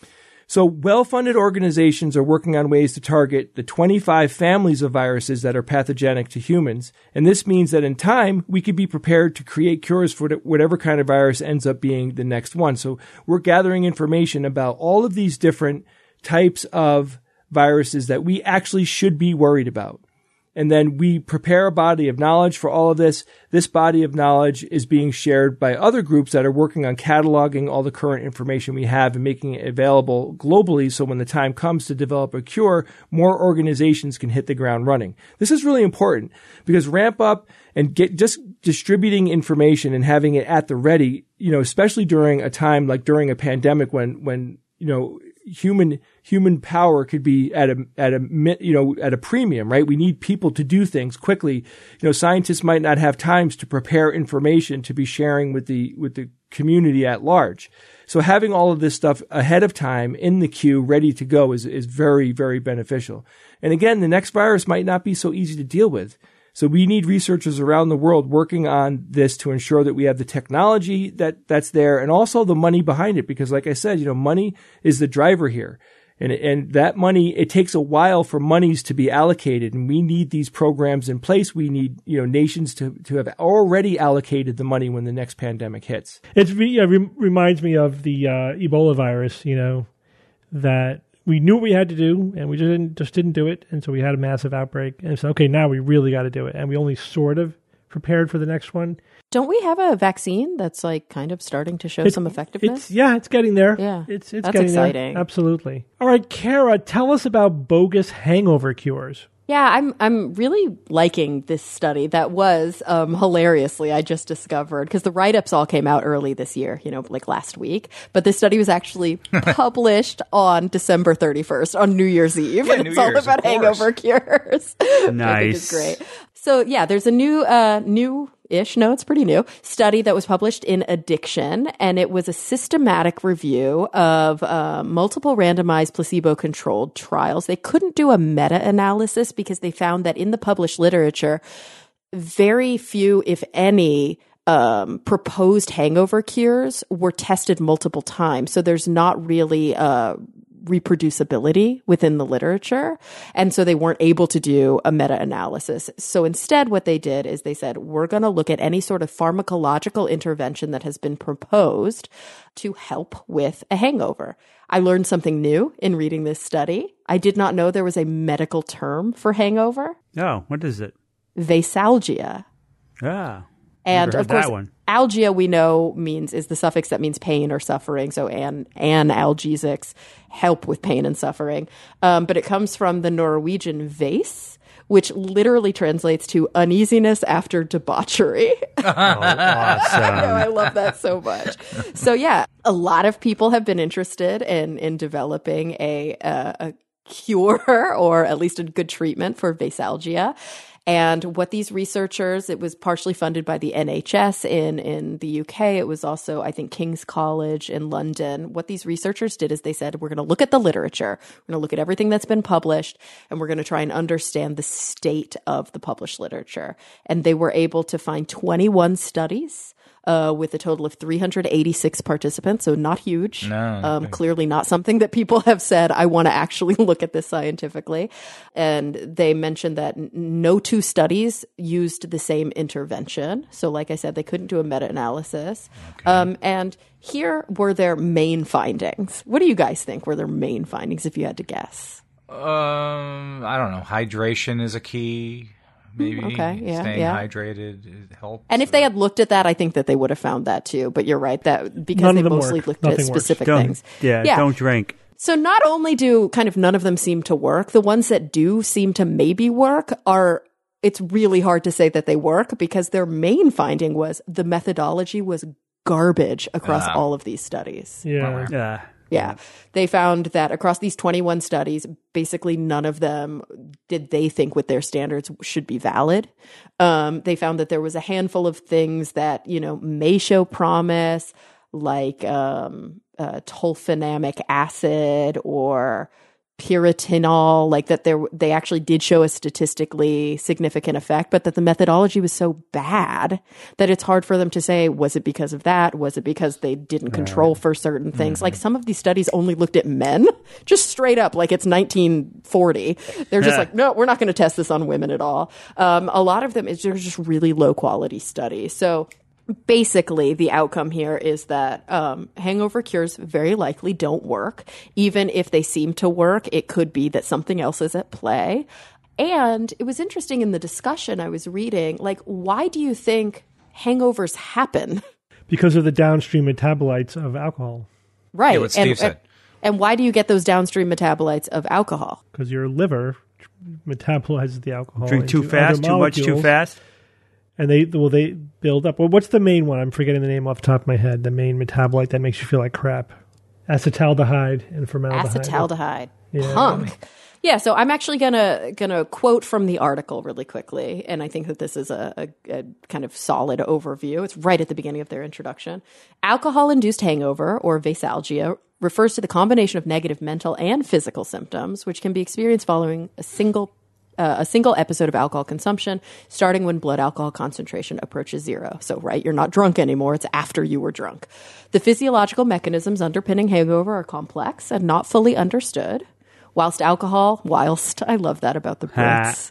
So well-funded organizations are working on ways to target the twenty-five families of viruses that are pathogenic to humans. And this means that in time, we could be prepared to create cures for whatever kind of virus ends up being the next one. So we're gathering information about all of these different types of viruses that we actually should be worried about. And then we prepare a body of knowledge for all of this. This body of knowledge is being shared by other groups that are working on cataloging all the current information we have and making it available globally. So when the time comes to develop a cure, more organizations can hit the ground running. This is really important because ramp up and get just distributing information and having it at the ready, you know, especially during a time like during a pandemic when, when, you know, human human power could be at a at a you know at a premium, right? We need people to do things quickly. You know, scientists might not have times to prepare information to be sharing with the with the community at large. So having all of this stuff ahead of time in the queue, ready to go, is is very very beneficial. And again, the next virus might not be so easy to deal with. So we need researchers around the world working on this to ensure that we have the technology that that's there and also the money behind it. Because like I said, you know, money is the driver here. And, and that money, it takes a while for monies to be allocated. And we need these programs in place. We need, you know, nations to, to have already allocated the money when the next pandemic hits. It yeah, re- reminds me of the uh, Ebola virus, you know, that we knew what we had to do, and we just didn't, just didn't do it, and so we had a massive outbreak. And so, okay, now we really got to do it, and we only sort of prepared for the next one. Don't we have a vaccine that's like kind of starting to show it's, some effectiveness? It's, yeah, it's getting there. Yeah, it's it's that's getting exciting. There. Absolutely. All right, Kara, tell us about bogus hangover cures. Yeah, I'm I'm really liking this study that was um, hilariously I just discovered because the write-ups all came out early this year, you know, like last week. But this study was actually published on December thirty-first, on New Year's Eve. Yeah, and New it's all Year's, about of course. hangover cures. Nice. I think it's great. So yeah, there's a new uh, new. Ish, no, it's pretty new, study that was published in Addiction, and it was a systematic review of uh, multiple randomized placebo-controlled trials. They couldn't do a meta-analysis because they found that in the published literature, very few, if any, um, proposed hangover cures were tested multiple times. So there's not really uh reproducibility within the literature. And so they weren't able to do a meta-analysis. So instead, what they did is they said, we're going to look at any sort of pharmacological intervention that has been proposed to help with a hangover. I learned something new in reading this study. I did not know there was a medical term for hangover. Oh, what is it? Vasalgia. Ah. And Never heard of course, that one. algia we know means is the suffix that means pain or suffering. So an analgesics help with pain and suffering. Um, but it comes from the Norwegian vas, which literally translates to uneasiness after debauchery. Oh, awesome. I know, I love that so much. So yeah, a lot of people have been interested in in developing a a, a cure or at least a good treatment for vasalgia. And what these researchers, it was partially funded by the N H S in, in the U K. It was also, I think, King's College in London. What these researchers did is they said, we're going to look at the literature. We're going to look at everything that's been published, and we're going to try and understand the state of the published literature. And they were able to find twenty-one studies uh, with a total of three hundred eighty-six participants, so not huge. No, um, clearly not something that people have said, I want to actually look at this scientifically. And they mentioned that n- no two studies used the same intervention. So like I said, they couldn't do a meta-analysis. Okay. Um, and here were their main findings. What do you guys think were their main findings if you had to guess? Um, I don't know. Hydration is a key. Maybe Okay, yeah, staying yeah. hydrated it helps. And if they had looked at that, I think that they would have found that too. But you're right, that because None they of them mostly work. looked Nothing at works. specific Don't, things. yeah, Yeah. don't drink. So not only do kind of none of them seem to work, the ones that do seem to maybe work are, it's really hard to say that they work because their main finding was the methodology was garbage across Ah. all of these studies. Yeah. Uh, Yeah. They found that across these twenty-one studies, basically none of them did they think with their standards should be valid. Um, they found that there was a handful of things that, you know, may show promise, like um, uh, tolfenamic acid or pyritinol, like that there they actually did show a statistically significant effect, but that the methodology was so bad that it's hard for them to say, was it because of that? Was it because they didn't control for certain things? Like some of these studies only looked at men, just straight up, like it's nineteen forty. They're just Yeah. like, no, we're not going to test this on women at all. Um, a lot of them is just really low quality studies. So basically, the outcome here is that um, hangover cures very likely don't work. Even if they seem to work, it could be that something else is at play. And it was interesting in the discussion I was reading, like, why do you think hangovers happen? Because of the downstream metabolites of alcohol. Right. Yeah, what Steve and, said. and, and why do you get those downstream metabolites of alcohol? Because your liver metabolizes the alcohol. drink too into fast, other too much, too molecules, fast. And they well they build up. Well, what's the main one? I'm forgetting the name off the top of my head. The main metabolite that makes you feel like crap. Acetaldehyde and formaldehyde. Acetaldehyde. Yeah. Punk. Yeah, so I'm actually gonna gonna quote from the article really quickly, and I think that this is a, a, a kind of solid overview. It's right at the beginning of their introduction. Alcohol-induced hangover, or vasalgia, refers to the combination of negative mental and physical symptoms, which can be experienced following a single Uh, a single episode of alcohol consumption, starting when blood alcohol concentration approaches zero. So, right, you're not drunk anymore. It's after you were drunk. The physiological mechanisms underpinning hangover are complex and not fully understood. Whilst alcohol, whilst, I love that about the Brits.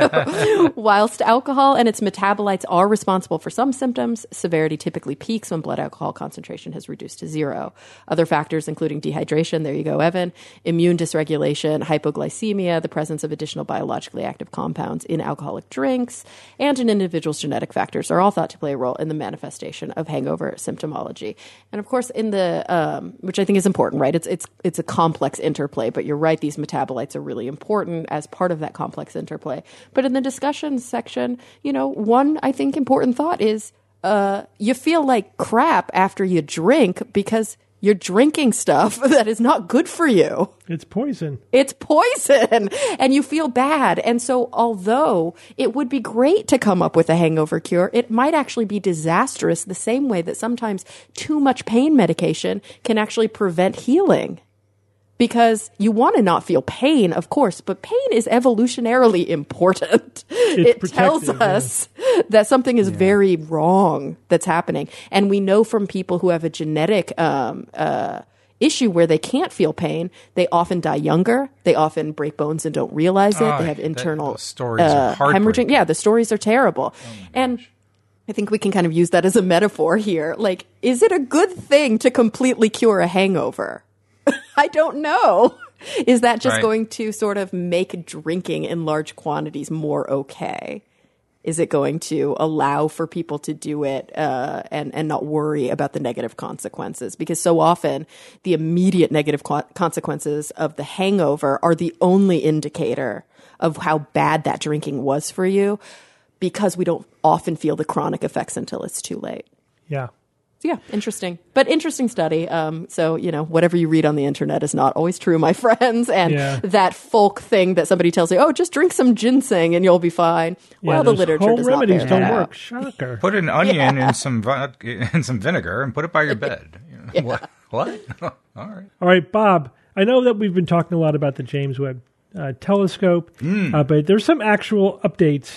Whilst alcohol and its metabolites are responsible for some symptoms, severity typically peaks when blood alcohol concentration has reduced to zero. Other factors, including dehydration, there you go, Evan, immune dysregulation, hypoglycemia, the presence of additional biologically active compounds in alcoholic drinks, and an individual's genetic factors are all thought to play a role in the manifestation of hangover symptomology. And of course, in the, um, which I think is important, right? It's, it's, it's a complex interplay, but you're right, these metabolites are really important as part of that complex interplay. But in the discussion section, you know, one, I think, important thought is uh, you feel like crap after you drink because you're drinking stuff that is not good for you. It's poison. It's poison and you feel bad. And so although it would be great to come up with a hangover cure, it might actually be disastrous the same way that sometimes too much pain medication can actually prevent healing. Because you want to not feel pain, of course, but pain is evolutionarily important. It tells protective, us that something is very wrong that's happening. And we know from people who have a genetic um, uh, issue where they can't feel pain, they often die younger. They often break bones and don't realize it. Oh, they have that- internal those stories uh, are heartbreaking. hemorrhaging. Yeah, the stories are terrible. And I think we can kind of use that as a metaphor here. Like, is it a good thing to completely cure a hangover? I don't know. Is that just Right. going to sort of make drinking in large quantities more okay? Is it going to allow for people to do it uh, and, and not worry about the negative consequences? Because so often the immediate negative co- consequences of the hangover are the only indicator of how bad that drinking was for you, because we don't often feel the chronic effects until it's too late. Yeah. Yeah, interesting. But interesting study. Um, so, you know, whatever you read on the internet is not always true, my friends. And Yeah. that folk thing that somebody tells you, oh, just drink some ginseng and you'll be fine. Yeah, Well, the those literature home does not remedies bear don't that out. work. Shocker. Put an onion in some vodka, in some vinegar and put it by your bed. You know, What? What? All right. All right, Bob, I know that we've been talking a lot about the James Webb uh, Telescope, uh, but there's some actual updates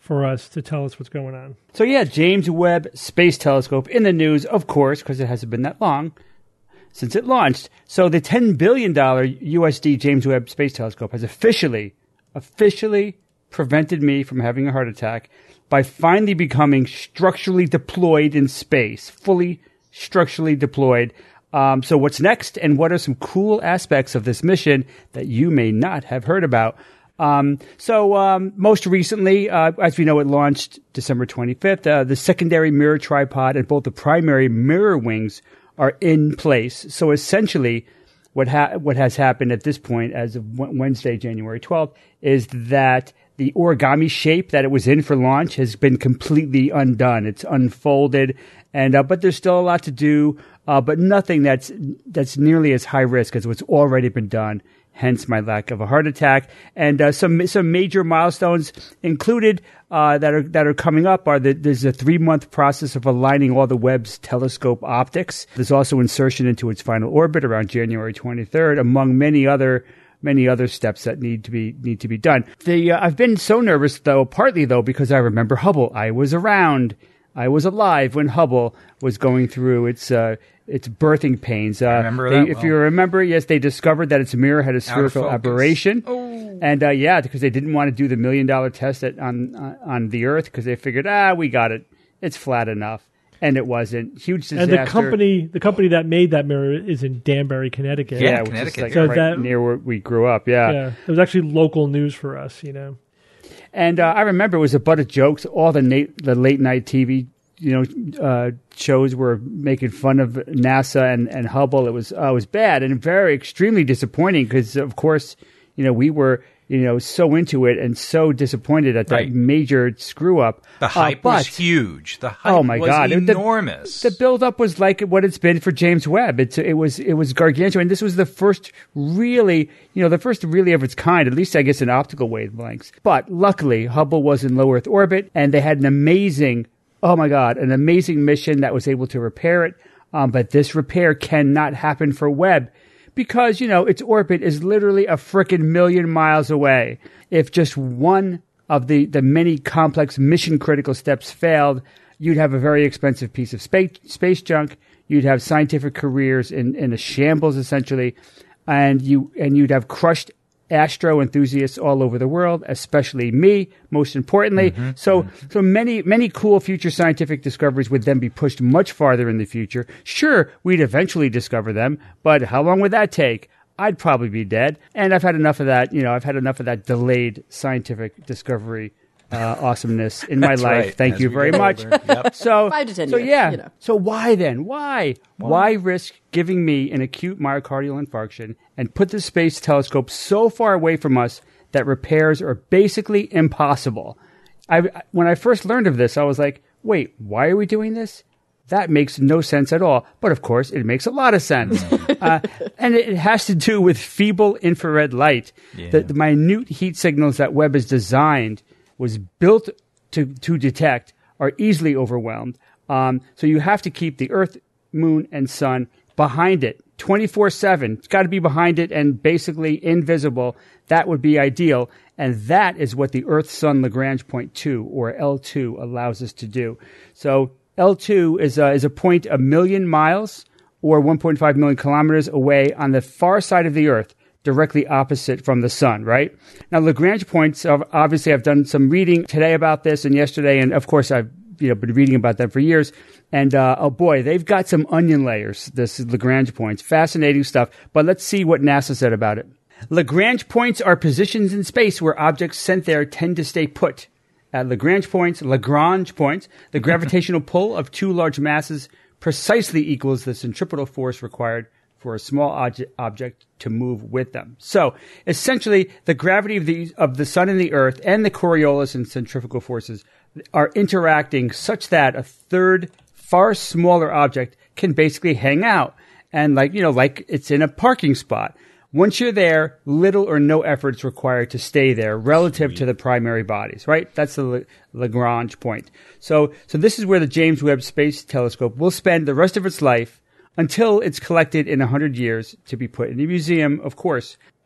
for us to tell us what's going on. So yeah, James Webb Space Telescope in the news, of course, because it hasn't been that long since it launched. So the ten billion dollars U S D James Webb Space Telescope has officially, officially prevented me from having a heart attack by finally becoming structurally deployed in space, fully structurally deployed. Um, so what's next, and what are some cool aspects of this mission that you may not have heard about? Um, so um, most recently, uh, as we know, it launched December twenty-fifth. Uh, the secondary mirror tripod and both the primary mirror wings are in place. So essentially, what ha- what has happened at this point, as of Wednesday, January twelfth, is that the origami shape that it was in for launch has been completely undone. It's unfolded, and uh, but there's still a lot to do, uh, but nothing that's that's nearly as high risk as what's already been done. Hence my lack of a heart attack. And uh, some some major milestones included uh, that are that are coming up are that there's a three month process of aligning all the Webb's telescope optics. There's also insertion into its final orbit around January twenty-third, among many other. Many other steps that need to be need to be done. The uh, I've been so nervous though, partly though because I remember Hubble. I was around, I was alive when Hubble was going through its uh, its birthing pains. Uh, I remember they, that. If well. you remember, yes, they discovered that its mirror had a spherical focus. aberration, Oh. and uh, yeah, because they didn't want to do the million dollar test at, on uh, on the Earth because they figured, ah, we got it, it's flat enough. And it wasn't. Huge disaster. And the company, the company that made that mirror is in Danbury, Connecticut. Yeah, yeah, which is Connecticut. like So right that- near where we grew up. Yeah. Yeah, it was actually local news for us, you know. And uh, I remember it was a butt of jokes. All the na- the late night T V, you know, uh, shows were making fun of NASA and, and Hubble. It was uh, it was bad and very extremely disappointing because, of course, you know, we were you know so into it and so disappointed at that Right. major screw up. The hype uh, but, was huge. The hype Oh my was God! It- the- enormous. The build-up was like what it's been for James Webb. It's it was it was gargantuan. This was the first really, you know, the first really of its kind. At least I guess in optical wavelengths. But luckily, Hubble was in low Earth orbit, and they had an amazing, oh my God, an amazing mission that was able to repair it. Um, but this repair cannot happen for Webb because you know its orbit is literally a frickin' million miles away. If just one of the, the many complex mission critical steps failed, you'd have a very expensive piece of space, space junk. You'd have scientific careers in, in a shambles essentially, and you and you'd have crushed astro enthusiasts all over the world, especially me, most importantly. Mm-hmm. So so many many cool future scientific discoveries would then be pushed much farther in the future. Sure, we'd eventually discover them, but how long would that take? I'd probably be dead. And I've had enough of that, you know, I've had enough of that delayed scientific discovery uh, awesomeness in my That's life. right. Thank As you we very get much. older. Yep. So, Five to ten so years, yeah. you know. So why then? Why? Why risk giving me an acute myocardial infarction and put the space telescope so far away from us that repairs are basically impossible? I, when I first learned of this, I was like, wait, why are we doing this? That makes no sense at all. But of course, it makes a lot of sense. uh, and it has to do with feeble infrared light. Yeah. The, the minute heat signals that Webb is designed, was built to, to detect, are easily overwhelmed. Um, so you have to keep the Earth, Moon, and Sun behind it twenty-four seven. It's got to be behind it and basically invisible. That would be ideal. And that is what the Earth-Sun Lagrange point two, or L two, allows us to do. So L two is a, is a point a million miles or one point five million kilometers away on the far side of the Earth, directly opposite from the sun, right? Now, Lagrange points, obviously I've done some reading today about this and yesterday, and of course I've you know been reading about them for years. And uh, oh boy, they've got some onion layers, this Lagrange points. Fascinating stuff. But let's see what NASA said about it. Lagrange points are positions in space where objects sent there tend to stay put. At Lagrange points, Lagrange points, the gravitational pull of two large masses precisely equals the centripetal force required for a small obje- object to move with them. So, essentially, the gravity of the of the sun and the Earth and the Coriolis and centrifugal forces are interacting such that a third, far smaller object can basically hang out. And like, you know, like it's in a parking spot. Once you're there, little or no effort is required to stay there relative Sweet. to the primary bodies, right? That's the La- Lagrange point. So, so this is where the James Webb Space Telescope will spend the rest of its life until it's collected in one hundred years to be put in a museum, of course.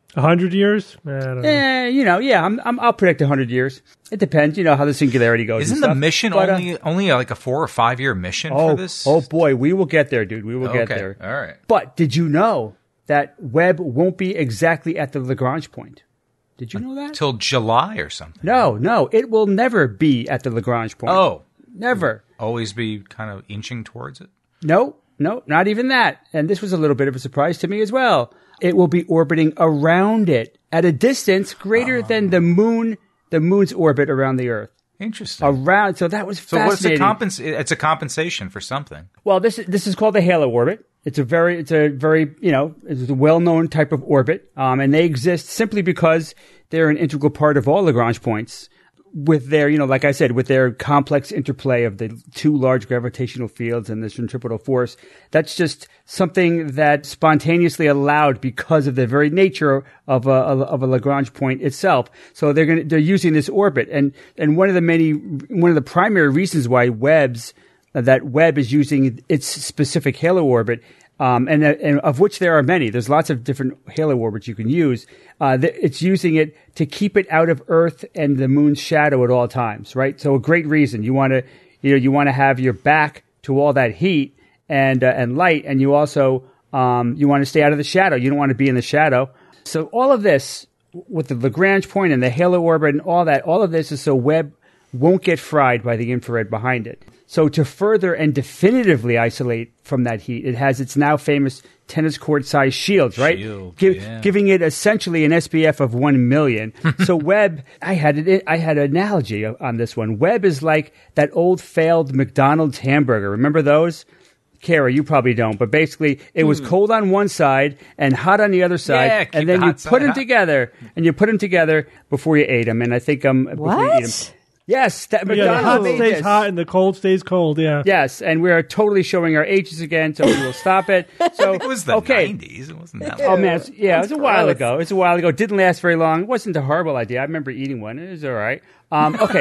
A hundred years? Eh, I don't know. Eh, you know, yeah, I'm, I'm, I'll predict a hundred years. It depends, you know, how the singularity goes. Isn't and the stuff. mission But, uh, only only like a four or five year mission oh, for this? Oh boy, we will get there, dude. We will okay. get there. All right. But did you know that Webb won't be exactly at the Lagrange point? Did you know that? Till July or something. No, no, it will never be at the Lagrange point. Oh, never. always be kind of inching towards it. No, no, not even that. And this was a little bit of a surprise to me as well. It will be orbiting around it at a distance greater Oh. than the moon, the moon's orbit around the Earth. Interesting. Around, so that was so what's the fascinating. compens- It's a compensation for something. Well, this is, this is called the halo orbit. It's a very, it's a very, you know, it's a well-known type of orbit, um, and they exist simply because they're an integral part of all Lagrange points. With their, you know, like I said, with their complex interplay of the two large gravitational fields and the centripetal force, that's just something that spontaneously allowed because of the very nature of a, of a Lagrange point itself. So they're going to, they're using this orbit, and and one of the many, one of the primary reasons why Webb's uh, that Webb is using its specific halo orbit. Um, and, uh, and of which there are many. There's lots of different halo orbits you can use. Uh, th- it's using it to keep it out of Earth and the moon's shadow at all times, right? So a great reason. You want to, you know, you want to have your back to all that heat and uh, and light, and you also um, you want to stay out of the shadow. You don't want to be in the shadow. So all of this with the Lagrange point and the halo orbit and all that, all of this is so Webb won't get fried by the infrared behind it. So to further and definitively isolate from that heat, it has its now famous tennis court-sized shields, right? Shield, Give, yeah. Giving it essentially an S P F of one million. So Webb, I had it, I had an analogy on this one. Webb is like that old failed McDonald's hamburger. Remember those? Kara, you probably don't, but basically it was cold on one side and hot on the other side, Yeah, keep and then the you hot put side them hot. together, and you put them together before you ate them. And I think um before you eat them. What? Yes, that Yeah, the hot McDonald's made stays this. hot and the cold stays cold. Yeah. Yes, and we are totally showing our ages again, so we will stop it. So It was the okay. nineties. It wasn't that Oh long. man, it's, yeah, it was a while gross. ago. It was a while ago. It didn't last very long. It wasn't a horrible idea. I remember eating one. It was all right. Um, okay,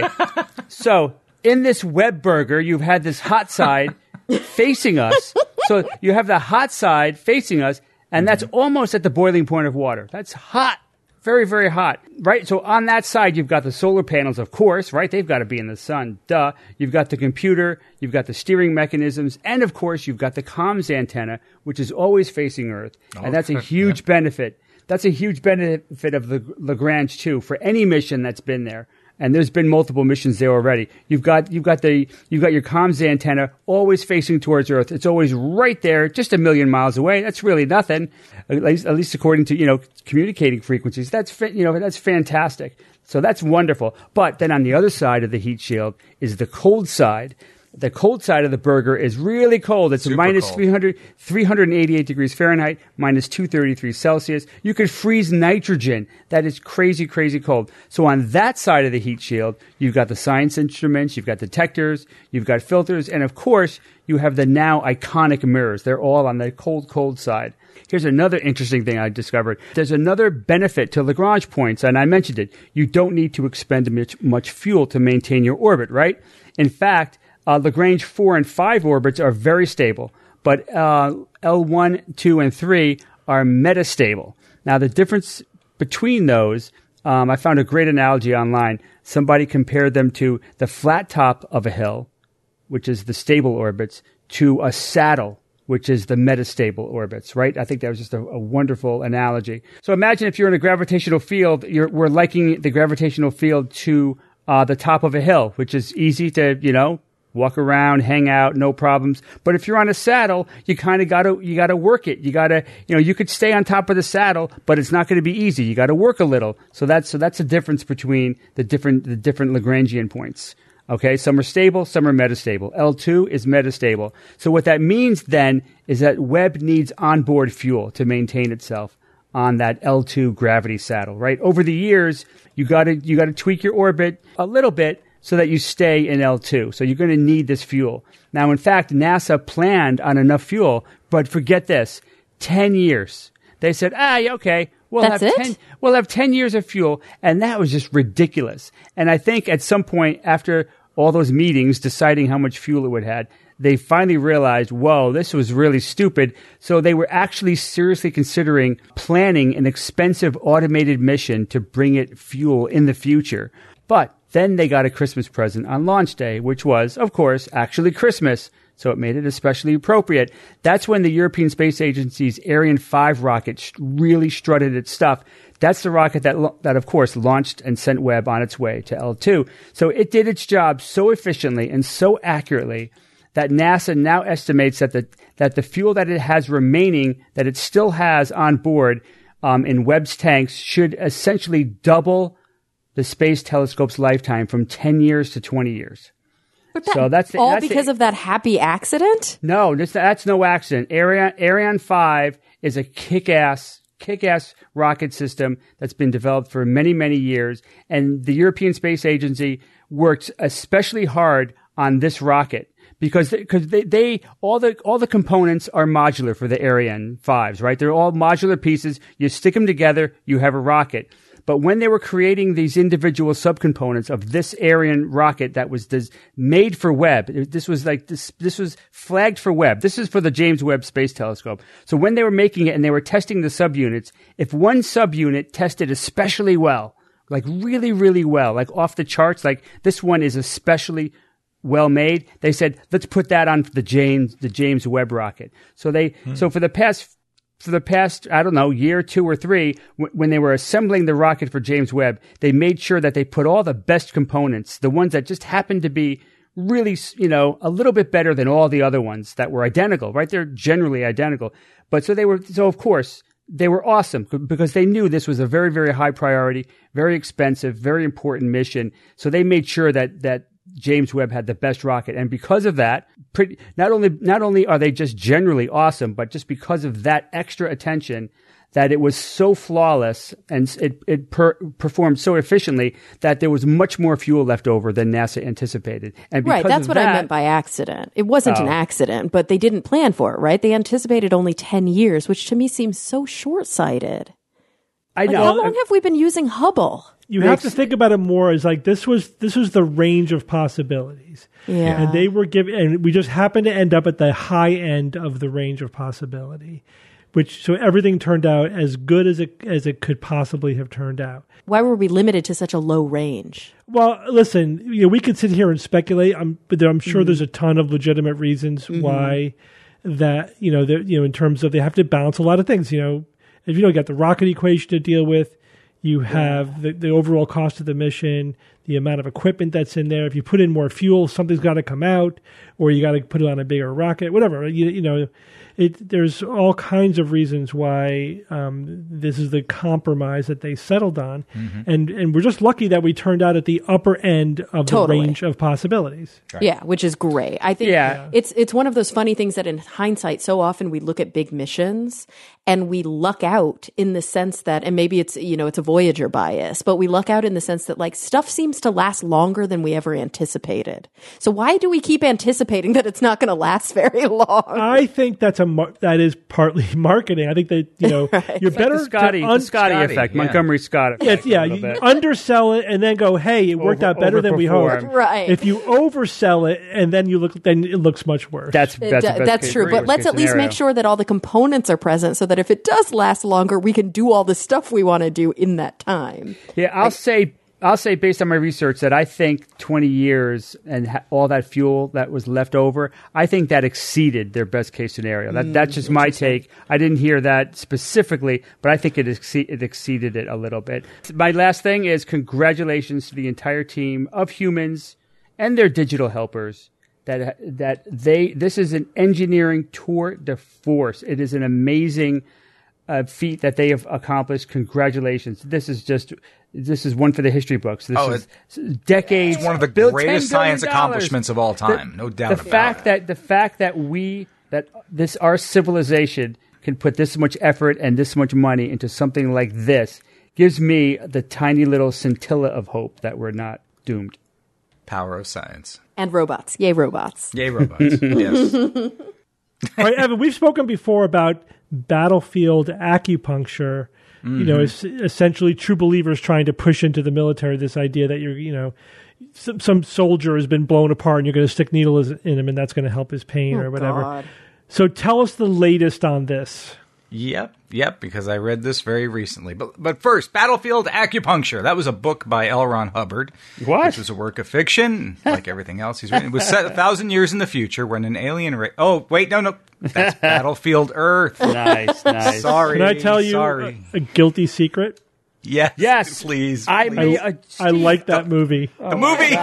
so in this Webb burger, you've had this hot side facing us. So you have the hot side facing us, and that's almost at the boiling point of water. That's hot. Very, very hot, right? So on that side, you've got the solar panels, of course, right? They've got to be in the sun, duh. You've got the computer, you've got the steering mechanisms, and of course, you've got the comms antenna, which is always facing Earth. And that's a Okay, huge yeah. benefit. That's a huge benefit of the Lagrange, too, for any mission that's been there. And there's been multiple missions there already. You've got you've got the you've got your comms antenna always facing towards Earth. It's always right there, just a million miles away. That's really nothing, at least at least according to you know communicating frequencies. That's fa- you know that's fantastic. So that's wonderful. But then on the other side of the heat shield is the cold side. The cold side of the burger is really cold. It's Super minus cold. three hundred, three hundred eighty-eight degrees Fahrenheit, minus two thirty-three Celsius. You could freeze nitrogen. That is crazy, crazy cold. So on that side of the heat shield, you've got the science instruments, you've got detectors, you've got filters, and of course, you have the now iconic mirrors. They're all on the cold, cold side. Here's another interesting thing I discovered. There's another benefit to Lagrange points, and I mentioned it. You don't need to expend much, much fuel to maintain your orbit, right? In fact, Uh, Lagrange four and five orbits are very stable, but uh, L one, two, and three are metastable. Now, the difference between those, um, I found a great analogy online. Somebody compared them to the flat top of a hill, which is the stable orbits, to a saddle, which is the metastable orbits, right? I think that was just a, a wonderful analogy. So imagine if you're in a gravitational field, you're, we're liking the gravitational field to uh, the top of a hill, which is easy to, you know, walk around, hang out, no problems. But if you're on a saddle, you kind of got to you got to work it. You got to, you know, you could stay on top of the saddle, but it's not going to be easy. You got to work a little. So that's so that's the difference between the different the different Lagrangian points. Okay, some are stable, some are metastable. L two is metastable. So what that means then is that Webb needs onboard fuel to maintain itself on that L two gravity saddle, right? Over the years, you got to you got to tweak your orbit a little bit so that you stay in L two. So you're going to need this fuel. Now, in fact, NASA planned on enough fuel, but forget this, ten years. They said, ah, yeah, okay, we'll That's have it? ten we'll have ten years of fuel, and that was just ridiculous. And I think at some point after all those meetings deciding how much fuel it would have, they finally realized, whoa, this was really stupid. So they were actually seriously considering planning an expensive automated mission to bring it fuel in the future. But then they got a Christmas present on launch day, which was, of course, actually Christmas. So it made it especially appropriate. That's when the European Space Agency's Ariane five rocket really strutted its stuff. That's the rocket that, that of course, launched and sent Webb on its way to L two. So it did its job so efficiently and so accurately that NASA now estimates that the, that the fuel that it has remaining, that it still has on board um, in Webb's tanks, should essentially double the Space Telescope's lifetime from ten years to twenty years. But that, so that's all that's because the, of that happy accident? No, that's, that's no accident. Ariane, Ariane five is a kick-ass, kick-ass rocket system that's been developed for many, many years. And the European Space Agency worked especially hard on this rocket because because they, they all the all the components are modular for the Ariane fives, right? They're all modular pieces. You stick them together, you have a rocket. But when they were creating these individual subcomponents of this Ariane rocket that was des- made for Webb, this was like this, this was flagged for Webb. This is for the James Webb Space Telescope. So when they were making it and they were testing the subunits, if one subunit tested especially well, like really, really well, like off the charts, like this one is especially well made, they said, let's put that on the James, the James Webb rocket. So they, hmm. so for the past For the past, I don't know, year, two or three, w- when they were assembling the rocket for James Webb, they made sure that they put all the best components, the ones that just happened to be really, you know, a little bit better than all the other ones that were identical, right? They're generally identical. But so they were, so of course, they were awesome because they knew this was a very, very high priority, very expensive, very important mission. So they made sure that, that James Webb had the best rocket. And because of that, pretty, not only, not only are they just generally awesome, but just because of that extra attention, that it was so flawless and it, it per, performed so efficiently that there was much more fuel left over than NASA anticipated. And because right, that's of what that, I meant by accident. It wasn't oh. an accident, but they didn't plan for it, right? They anticipated only ten years, which to me seems so short-sighted. I like, know. How long have we been using Hubble? You have to think about it more as like this was this was the range of possibilities. Yeah. And they were given, and we just happened to end up at the high end of the range of possibility, which so everything turned out as good as it as it could possibly have turned out. Why were we limited to such a low range? Well, listen, you know, we could sit here and speculate, um, but there, I'm sure mm-hmm. there's a ton of legitimate reasons mm-hmm. why that you know you know in terms of they have to balance a lot of things. You know, if you don't get the rocket equation to deal with. You have yeah. the, the overall cost of the mission, the amount of equipment that's in there. If you put in more fuel, something's got to come out, or you got to put it on a bigger rocket, whatever. You, you know, it, there's all kinds of reasons why um, this is the compromise that they settled on. Mm-hmm. And and we're just lucky that we turned out at the upper end of totally. the range of possibilities. Right. Yeah, which is great. I think yeah. it's it's one of those funny things that in hindsight, so often we look at big missions and we luck out in the sense that, and maybe it's, you know, it's a Voyager bias, but we luck out in the sense that like stuff seems to last longer than we ever anticipated. So why do we keep anticipating that it's not going to last very long? I think that's a mar- that is partly marketing. I think that, you know, right. you're it's better like the Scotty, to un- the Scotty, Scotty effect, yeah. Montgomery Scott effect. Yeah, yeah you undersell it and then go, hey, it worked Over, out better than we hoped. Right. If you oversell it and then you look, then it looks much worse. That's that's, d- that's true. But let's at least scenario. make sure that all the components are present so that if it does last longer, we can do all the stuff we want to do in that time. Yeah, I'll like, say I'll say based on my research that I think twenty years and ha- all that fuel that was left over, I think that exceeded their best case scenario. That, mm, that's just my take. I didn't hear that specifically, but I think it, ex- it exceeded it a little bit. My last thing is congratulations to the entire team of humans and their digital helpers. That that they this is an engineering tour de force. It is an amazing uh, feat that they have accomplished. Congratulations! This is just this is one for the history books. This oh, is decades. It's one of the built greatest science accomplishments of all time. The, no doubt the about fact it. that the fact that we that this our civilization can put this much effort and this much money into something like this gives me the tiny little scintilla of hope that we're not doomed. Power of science. And robots. Yay, robots. Yay, robots. Yes. All right, Evan, we've spoken before about battlefield acupuncture. Mm-hmm. You know, it's essentially true believers trying to push into the military this idea that you're, you know, some, some soldier has been blown apart and you're going to stick needles in him and that's going to help his pain Oh, or whatever. God. So tell us the latest on this. Yep, yep, because I read this very recently. But but first, Battlefield Acupuncture. That was a book by L. Ron Hubbard. What? Which was a work of fiction, like everything else he's written. It was set a thousand years in the future when an alien race... Oh, wait, no, no. That's Battlefield Earth. Nice, nice. Sorry. Can I tell you a, Sorry. a guilty secret? Yes, Yes, please. I please. may, I, uh, I like that movie. the movie.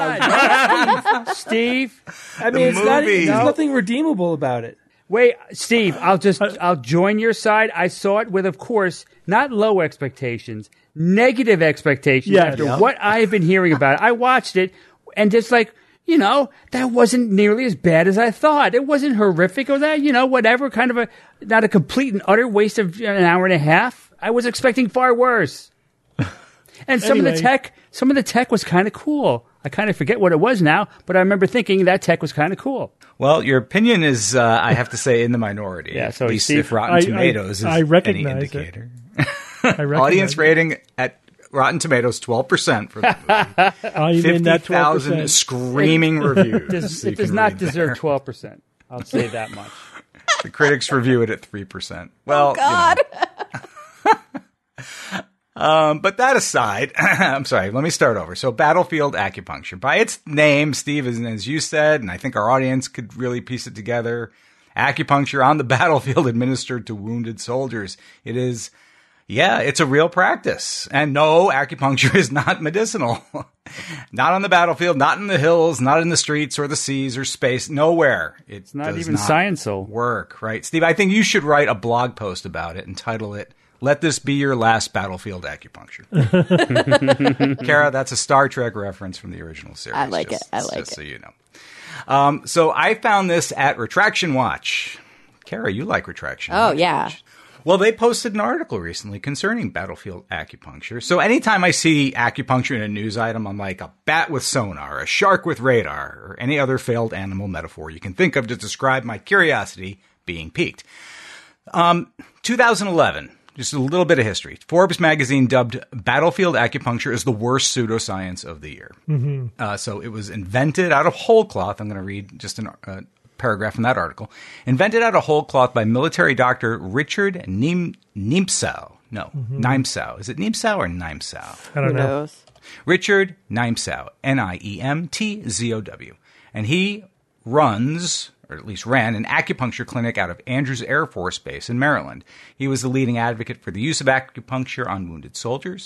Steve. I mean, it's not, movie. there's No. nothing redeemable about it. Wait, Steve, I'll just I'll join your side. I saw it with, of course, not low expectations, negative expectations Yes. after Yeah. what I've been hearing about it. I watched it and just like, you know, that wasn't nearly as bad as I thought. It wasn't horrific or that, you know, whatever, kind of a not a complete and utter waste of an hour and a half. I was expecting far worse. And some of Anyway. the tech, some of the tech was kind of cool. I kind of forget what it was now, but I remember thinking that tech was kind of cool. Well, your opinion is, uh, I have to say, in the minority. Yeah, so at least Steve- if Rotten I- I- Tomatoes I is recognize any it. indicator. I recognize Audience it. rating at Rotten Tomatoes, twelve percent for the movie. I'm in fifty that twelve thousand percent. screaming reviews. Does, so you it does can not read deserve there. twelve percent. I'll say that much. The critics review it at three percent. Well, God. You know. um, but that aside, I'm sorry, let me start over. So Battlefield Acupuncture. By its name, Steve, as, as you said, and I think our audience could really piece it together, acupuncture on the battlefield administered to wounded soldiers. It is... Yeah, it's a real practice. And no, acupuncture is not medicinal. Not on the battlefield, not in the hills, not in the streets or the seas or space, nowhere. It's Not does even not science-al. work, right? Steve, I think you should write a blog post about it and title it, Let This Be Your Last Battlefield Acupuncture. Kara, that's a Star Trek reference from the original series. I like just, it. I like just it. so you know. Um, so I found this at Retraction Watch. Kara, you like Retraction Oh, Watch. yeah. Well, they posted an article recently concerning battlefield acupuncture. So anytime I see acupuncture in a news item, I'm like a bat with sonar, a shark with radar, or any other failed animal metaphor you can think of to describe my curiosity being piqued. Um, two thousand eleven, just a little bit of history. Forbes magazine dubbed battlefield acupuncture as the worst pseudoscience of the year. Mm-hmm. Uh, so it was invented out of whole cloth. I'm going to read just an uh, paragraph from that article. Invented out of whole cloth by military doctor Richard Neem- Niemsow. No, mm-hmm. Niemsow. Is it Niemsow or Niemsow? I don't Who know. knows? Richard Niemsow, N I E M T Z O W. And he runs, or at least ran, an acupuncture clinic out of Andrews Air Force Base in Maryland. He was the leading advocate for the use of acupuncture on wounded soldiers.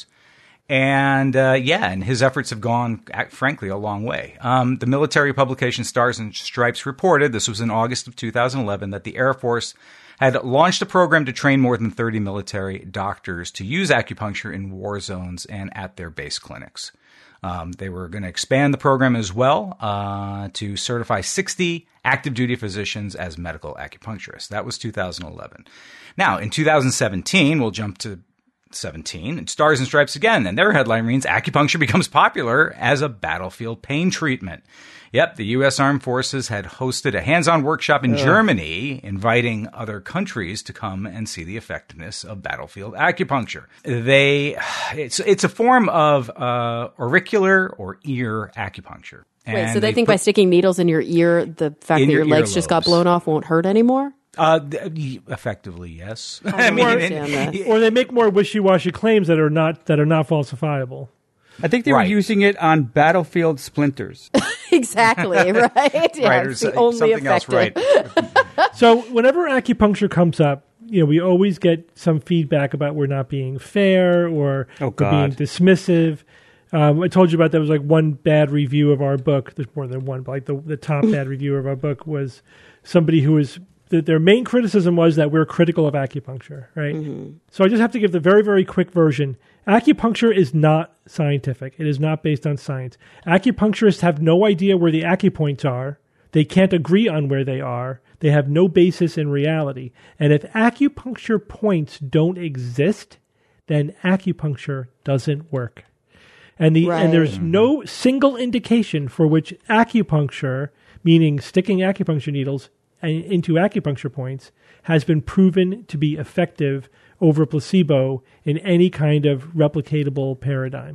And, uh, yeah, and his efforts have gone, frankly, a long way. Um, the military publication Stars and Stripes reported, this was in August of two thousand eleven, that the Air Force had launched a program to train more than thirty military doctors to use acupuncture in war zones and at their base clinics. Um, they were going to expand the program as well uh, to certify sixty active duty physicians as medical acupuncturists. That was two thousand eleven. Now, in two thousand seventeen, we'll jump to seventeen, and Stars and Stripes again, and their headline reads, acupuncture becomes popular as a battlefield pain treatment. Yep, the U S Armed Forces had hosted a hands-on workshop in Germany, inviting other countries to come and see the effectiveness of battlefield acupuncture. They, it's it's a form of uh, auricular or ear acupuncture. Wait, And so they, think put- by sticking needles in your ear, the fact In that your your legs just got earlobes. blown off won't hurt anymore? Uh, th- effectively, yes. I I mean, understand and- that. Or they make more wishy-washy claims that are not that are not falsifiable. I think they Right. were using it on battlefield splinters. Exactly, right? Yeah, right, or it's the so- only something else, effective. right? So whenever acupuncture comes up, you know, we always get some feedback about we're not being fair or Oh, we're being God. dismissive. Um, I told you about there was like one bad review of our book. There's more than one, but like the, the top bad review of our book was somebody who was th- their main criticism was that we're critical of acupuncture, right? Mm-hmm. So I just have to give the very, very quick version. Acupuncture is not scientific. It is not based on science. Acupuncturists have no idea where the acupoints are. They can't agree on where they are. They have no basis in reality. And if acupuncture points don't exist, then acupuncture doesn't work. And the Right. and there's no single indication for which acupuncture, meaning sticking acupuncture needles a- into acupuncture points, has been proven to be effective over placebo in any kind of replicatable paradigm.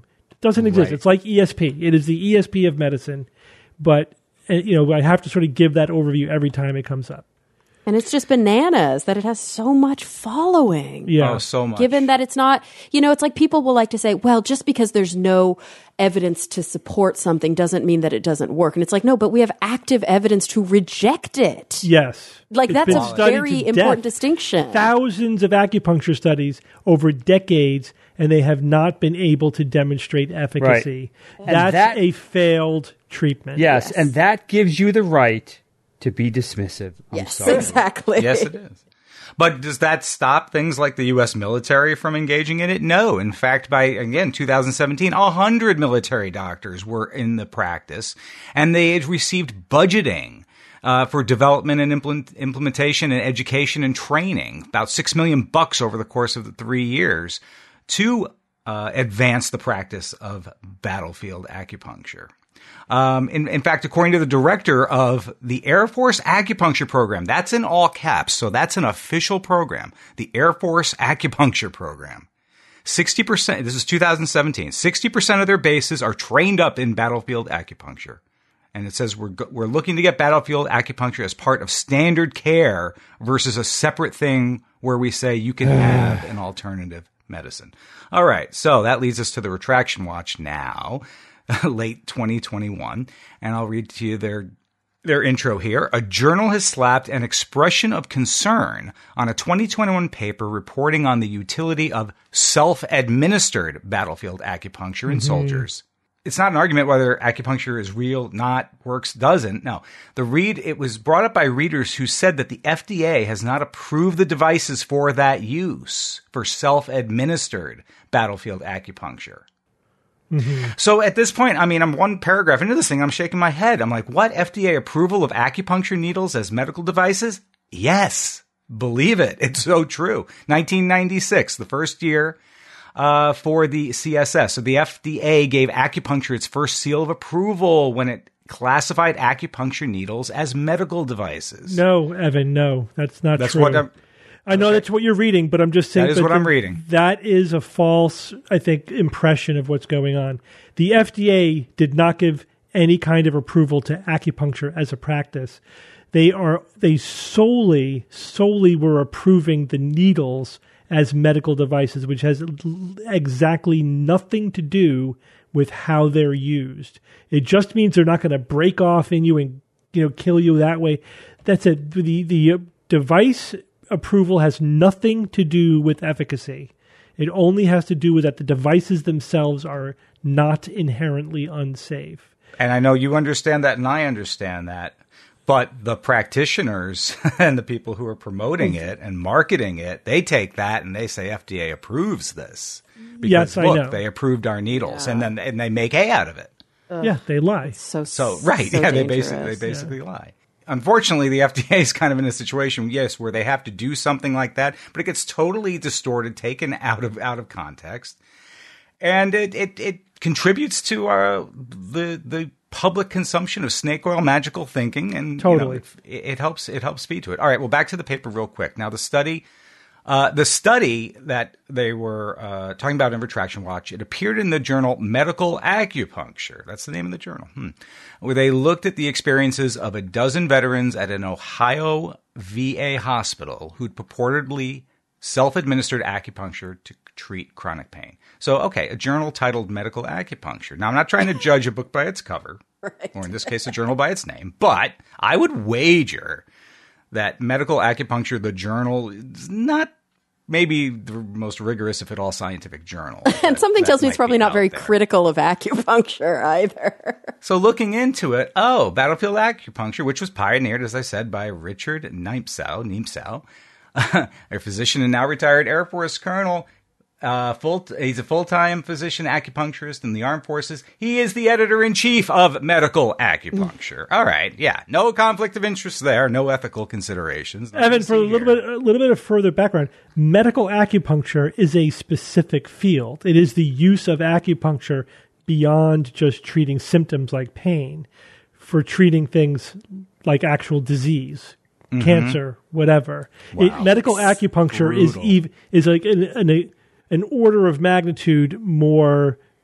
Doesn't exist. Right. It's like E S P. It is the E S P of medicine, but uh, you know, I have to sort of give that overview every time it comes up. And it's just bananas that it has so much following. Yeah. Oh, so much. Given that it's not, you know, it's like people will like to say, well, just because there's no evidence to support something doesn't mean that it doesn't work. And it's like, no, but we have active evidence to reject it. Yes. Like, It's that's been a studied very to important death. distinction. Thousands of acupuncture studies over decades, and they have not been able to demonstrate efficacy. And That's that- a failed treatment. Yes, Yes. and that gives you the right to be dismissive. I'm Yes, sorry. exactly. Yes, it is. But does that stop things like the U S military from engaging in it? No. In fact, by, again, two thousand seventeen, one hundred military doctors were in the practice, and they had received budgeting uh, for development and implement, implementation and education and training, about six million bucks over the course of the three years to uh, advance the practice of battlefield acupuncture. Um, in, in fact, according to the director of the Air Force Acupuncture Program, that's in all caps, so that's an official program, the Air Force Acupuncture Program. sixty percent, this is two thousand seventeen, sixty percent of their bases are trained up in battlefield acupuncture. And it says we're go- we're looking to get battlefield acupuncture as part of standard care versus a separate thing where we say you can have an alternative medicine. All right, so that leads us to the retraction watch now. Late twenty twenty-one, and I'll read to you their their intro here. A journal has slapped an expression of concern on a twenty twenty-one paper reporting on the utility of self-administered battlefield acupuncture in soldiers. It's not an argument whether acupuncture is real, not, works, doesn't. No. The read, it was brought up by readers who said that the F D A has not approved the devices for that use, for self-administered battlefield acupuncture. Mm-hmm. So at this point, I mean, I'm one paragraph into this thing, I'm shaking my head. I'm like, what? F D A approval of acupuncture needles as medical devices? Yes. Believe it. It's so true. nineteen ninety-six, the first year uh, for the C S S. So the F D A gave acupuncture its first seal of approval when it classified acupuncture needles as medical devices. No, Evan, no, that's not That's true. what I'm... I know that's what you're reading, but I'm just saying That is but what I'm the- reading. That is a false, I think, impression of what's going on. The F D A did not give any kind of approval to acupuncture as a practice. They are they solely solely were approving the needles as medical devices, which has l- exactly nothing to do with how they're used. It just means they're not going to break off in you and, you know, kill you that way. That's it. The the uh, device approval has nothing to do with efficacy. It only has to do with that the devices themselves are not inherently unsafe. And I know you understand that, and I understand that. But the practitioners and the people who are promoting it and marketing it, they take that and they say F D A approves this. Because, Yes, I look, know. they approved our needles, Yeah. and then and they make hay out of it. Yeah, they lie. So, So right, so yeah, they dangerous. basically they basically lie. Unfortunately, the F D A is kind of in a situation, yes, where they have to do something like that, but it gets totally distorted, taken out of out of context, and it it, it contributes to our the the public consumption of snake oil magical thinking, and Totally. you know, it, it helps it helps feed to it. All right, well, back to the paper real quick. Now, the study. Uh, the study that they were uh, talking about in Retraction Watch, it appeared in the journal Medical Acupuncture. That's the name of the journal. Hmm. Where they looked at the experiences of a dozen veterans at an Ohio V A hospital who'd purportedly self-administered acupuncture to treat chronic pain. So, okay, a journal titled Medical Acupuncture. Now, I'm not trying to judge a book by its cover, Right. or in this case, a journal by its name, but I would wager that Medical Acupuncture, the journal, is not maybe the most rigorous, if at all, scientific journal. And that- something that tells me might it's probably be not out very there. critical of acupuncture either. So looking into it, oh, battlefield acupuncture, which was pioneered, as I said, by Richard Niemsau, Niemsau, a physician and now retired Air Force colonel. Uh, full, he's a full-time physician acupuncturist in the armed forces. He is the editor-in-chief of Medical Acupuncture. All right, yeah, no conflict of interest there, no ethical considerations. Nothing Evan, to for a see little here. bit, a little bit of further background, medical acupuncture is a specific field. It is the use of acupuncture beyond just treating symptoms like pain, for treating things like actual disease, cancer, whatever. It, Wow. medical acupuncture is brutal. ev- is like an, an, an order of magnitude more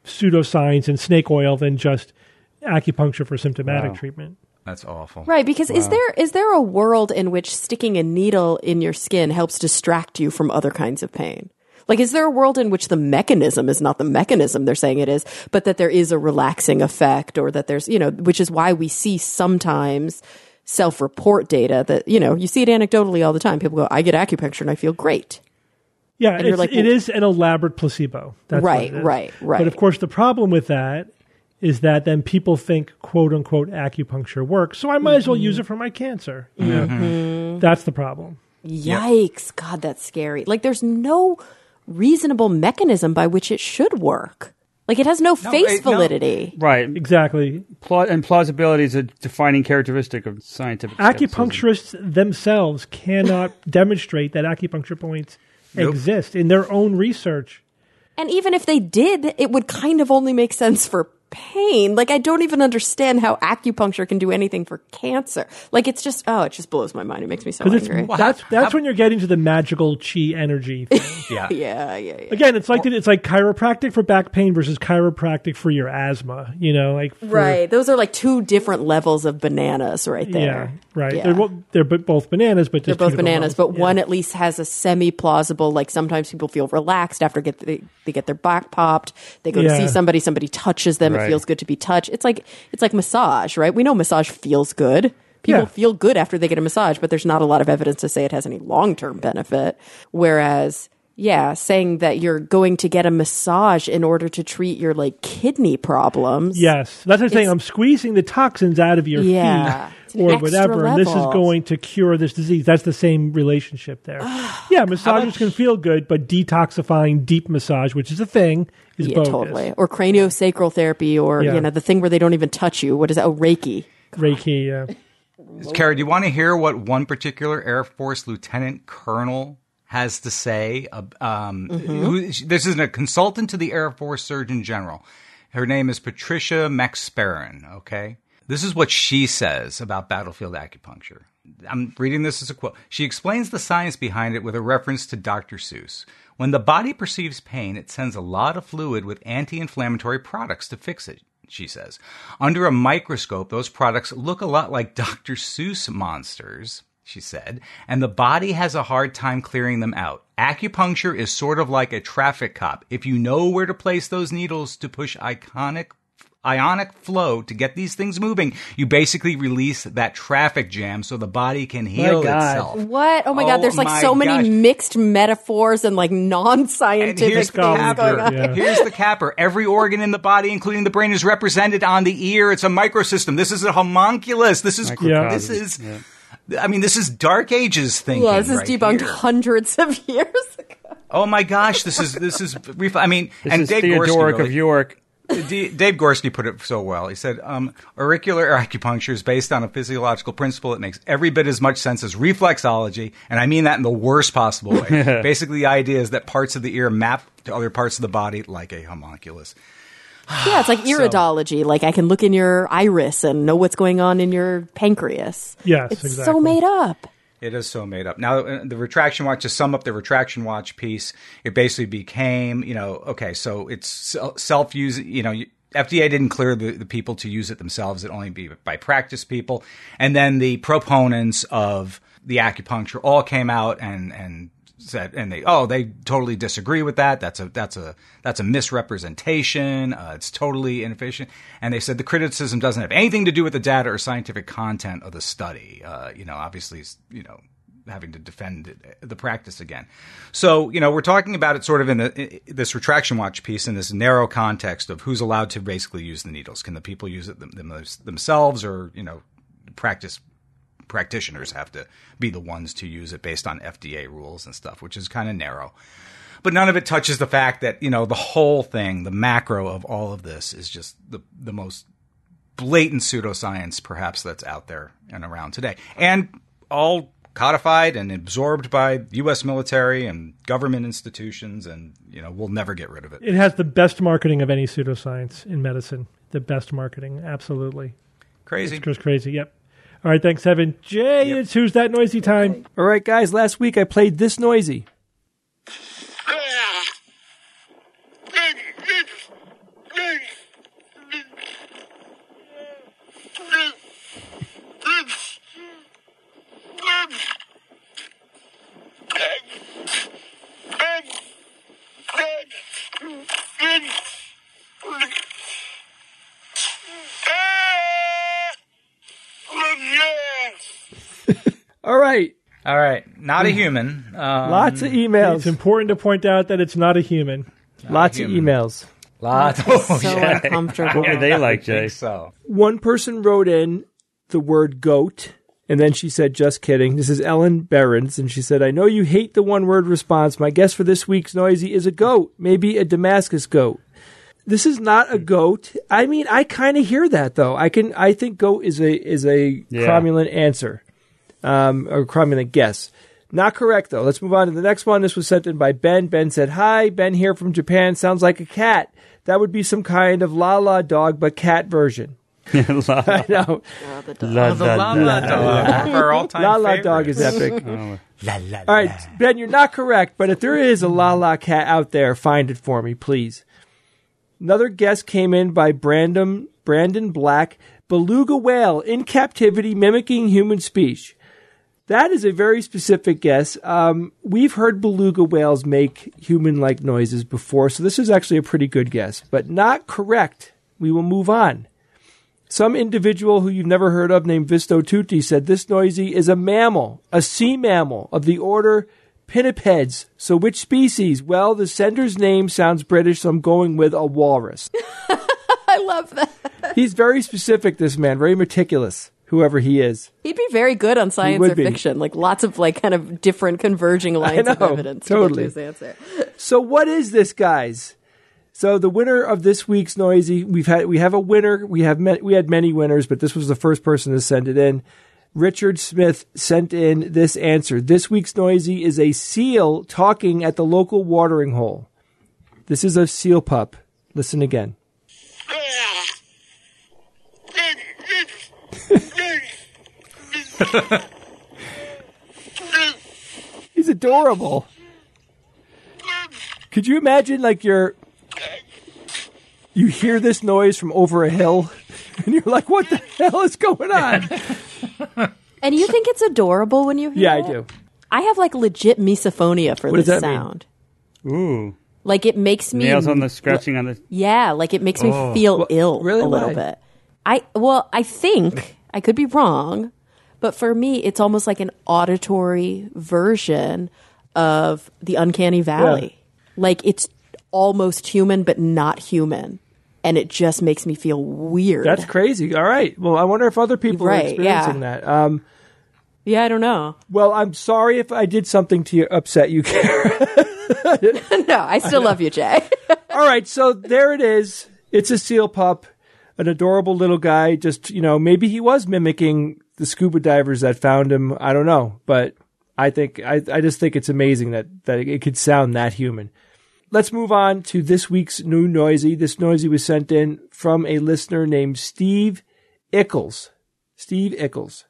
pseudoscience and snake oil than just acupuncture for symptomatic Wow. treatment. That's awful. Right, because is there is there a world in which sticking a needle in your skin helps distract you from other kinds of pain? Like, is there a world in which the mechanism is not the mechanism they're saying it is, but that there is a relaxing effect, or that there's, you know, which is why we see sometimes self-report data that, you know, you see it anecdotally all the time. People go, I get acupuncture and I feel great. Yeah, And you're it's, like, it well- is an elaborate placebo. That's what Right, it is. right, right. But of course, the problem with that is that then people think quote unquote acupuncture works, so I might as well use it for my cancer. You know? Mm-hmm. That's the problem. Yikes. God, that's scary. Like, there's no reasonable mechanism by which it should work. Like, it has no face it- no. validity. Right. Exactly. Pla- and plausibility is a defining characteristic of scientific skepticism. Acupuncturists themselves cannot demonstrate that acupuncture points Nope. exist in their own research. And even if they did, it would kind of only make sense for pain. Like, I don't even understand how acupuncture can do anything for cancer. Like, it's just, oh, it just blows my mind. It makes me so Because angry. it's that's that's when you're getting to the magical chi energy thing. Yeah. Yeah, yeah, yeah. Again, it's like it's like chiropractic for back pain versus chiropractic for your asthma. You know, like for, Right. Those are like two different levels of bananas right Yeah, there. right. Yeah. They're bo- they're bo- both bananas, but They're just two both different bananas, levels. but Yeah. one at least has a semi-plausible, like sometimes people feel relaxed after get they, they get their back popped. They go to Yeah. see somebody, somebody touches them. It Right. feels good to be touched. It's like it's like massage, right? We know massage feels good. People Yeah. feel good after they get a massage, but there's not a lot of evidence to say it has any long-term benefit. Whereas, yeah, saying that you're going to get a massage in order to treat your like kidney problems. Yes, that's what I'm saying. It's- I'm squeezing the toxins out of your Yeah. It's feet an or extra whatever, and this is level. going to cure this disease. That's the same relationship there. Yeah, massages can feel good, but detoxifying deep massage, which is a thing, is Yeah, bogus. totally. Or craniosacral therapy, or Yeah. you know the thing where they don't even touch you. What is that? Oh, Reiki. Reiki, yeah. Carrie, do you want to hear what one particular Air Force lieutenant colonel has to say? Uh, um, who, this is a consultant to the Air Force Surgeon General. Her name is Patricia McSparron, okay? This is what she says about battlefield acupuncture. I'm reading this as a quote. She explains the science behind it with a reference to Doctor Seuss. When the body perceives pain, it sends a lot of fluid with anti-inflammatory products to fix it, she says. Under a microscope, those products look a lot like Doctor Seuss monsters, she said, and the body has a hard time clearing them out. Acupuncture is sort of like a traffic cop. If you know where to place those needles to push iconic ionic flow to get these things moving, you basically release that traffic jam so the body can heal God. itself. What? Oh my Oh God! There's like my so many gosh. mixed metaphors and like And non-scientific here's things the going capper. on. Yeah. Here's the capper. Every organ in the body, including the brain, is represented on the ear. It's a microsystem. This is a homunculus. This is Yeah. this is. I mean, this is Dark Ages thinking. Yeah, this is right debunked here. hundreds of years ago. Oh my gosh, this is this is. ref- I mean, This and is Dave Theodoric Gorski of really- York. D- Dave Gorski put it so well. He said, um, auricular acupuncture is based on a physiological principle. It makes every bit as much sense as reflexology, and I mean that in the worst possible way. Basically, the idea is that parts of the ear map to other parts of the body like a homunculus. Yeah, it's like iridology. Like I can look in your iris and know what's going on in your pancreas. Yes, It's exactly. so made up. It is so made up. Now, uh, the retraction watch, to sum up the retraction watch piece, it basically became, you know, okay, so it's self-use, you know, F D A didn't clear the, the people to use it themselves. It only be by practice people. And then the proponents of the acupuncture all came out and, and said, and they, oh, they totally disagree with that. That's a, that's a, that's a misrepresentation. Uh, it's totally inefficient. And they said the criticism doesn't have anything to do with the data or scientific content of the study. Uh, you know, obviously, you know, having to defend it, the practice again. So, you know, we're talking about it sort of in the, in this retraction watch piece in this narrow context of who's allowed to basically use the needles. Can the people use it them, them, themselves, or, you know, practice practitioners have to be the ones to use it based on F D A rules and stuff, which is kind of narrow. But none of it touches the fact that, you know, the whole thing, the macro of all of this is just the, the most blatant pseudoscience perhaps that's out there and around today. And all codified and absorbed by U S military and government institutions, and, you know, we'll never get rid of it. It has the best marketing of any pseudoscience in medicine. The best marketing, absolutely. Crazy. It's just crazy, yep. All right, thanks, Evan. Jay, Yep. it's Who's That Noisy time. All right, guys, last week I played This Noisy. All right. Not a human. Um, Lots of emails. It's important to point out that it's not a human. Lots a of human. emails. Lots. So yeah. uncomfortable. What were they like, I Jay? think so. One person wrote in the word goat, and then she said, just kidding. This is Ellen Behrens, and she said, I know you hate the one-word response. My guess for this week's Noisy is a goat, maybe a Damascus goat. This is not a goat. I mean, I kind of hear that, though. I can. I think goat is a is a Yeah. cromulent answer, um, or cromulent guess. Not correct, though. Let's move on to the next one. This was sent in by Ben. Ben said, hi, Ben here from Japan. Sounds like a cat. That would be some kind of la-la dog, but cat version. La- I know. Oh, the dog. la- Oh, the la- La la- La Dog. One of our all-time La-la favorites. dog is epic. La La All right, Ben, you're not correct, but if there is a la-la cat out there, find it for me, please. Another guess came in by Brandon, Brandon Black. Beluga whale in captivity mimicking human speech. That is a very specific guess. Um, we've heard beluga whales make human-like noises before, so this is actually a pretty good guess, but not correct. We will move on. Some individual who you've never heard of named Visto Tutti said this Noisy is a mammal, a sea mammal of the order pinnipeds. So which species? Well, the sender's name sounds British, so I'm going with a walrus. I love that. He's very specific, this man, very meticulous, whoever he is. He'd be very good on science would or be. fiction, like lots of like kind of different converging lines of know, evidence totally. to get to his answer. So what is this, guys? So the winner of this week's Noisy, we've had we have a winner. We have met, we had many winners, but this was the first person to send it in. Richard Smith sent in this answer. This week's Noisy is a seal talking at the local watering hole. This is a seal pup. Listen again. He's adorable. Could you imagine, like, you're, you hear this noise from over a hill, and you're like, what the hell is going on? And you think it's adorable when you hear Yeah, I it? do. I have like legit misophonia for What does this that mean? sound. Ooh. Like it makes me Nails on the scratching on the. Yeah, like it makes me feel ill really? a little Why? bit. I well, I think I could be wrong, but for me it's almost like an auditory version of the uncanny valley. Like it's almost human but not human. And it just makes me feel weird. That's crazy. All right. Well, I wonder if other people are Right, experiencing yeah. that. Um, Yeah, I don't know. well, I'm sorry if I did something to you, upset you, Kara. No, I still love you, Jay. All right, so there it is. It's a seal pup, an adorable little guy. Just, you know, maybe he was mimicking the scuba divers that found him. I don't know, but I think I, I just think it's amazing that that it could sound that human. Let's move on to this week's new Noisy. This Noisy was sent in from a listener named Steve Ickles. Steve Ickles.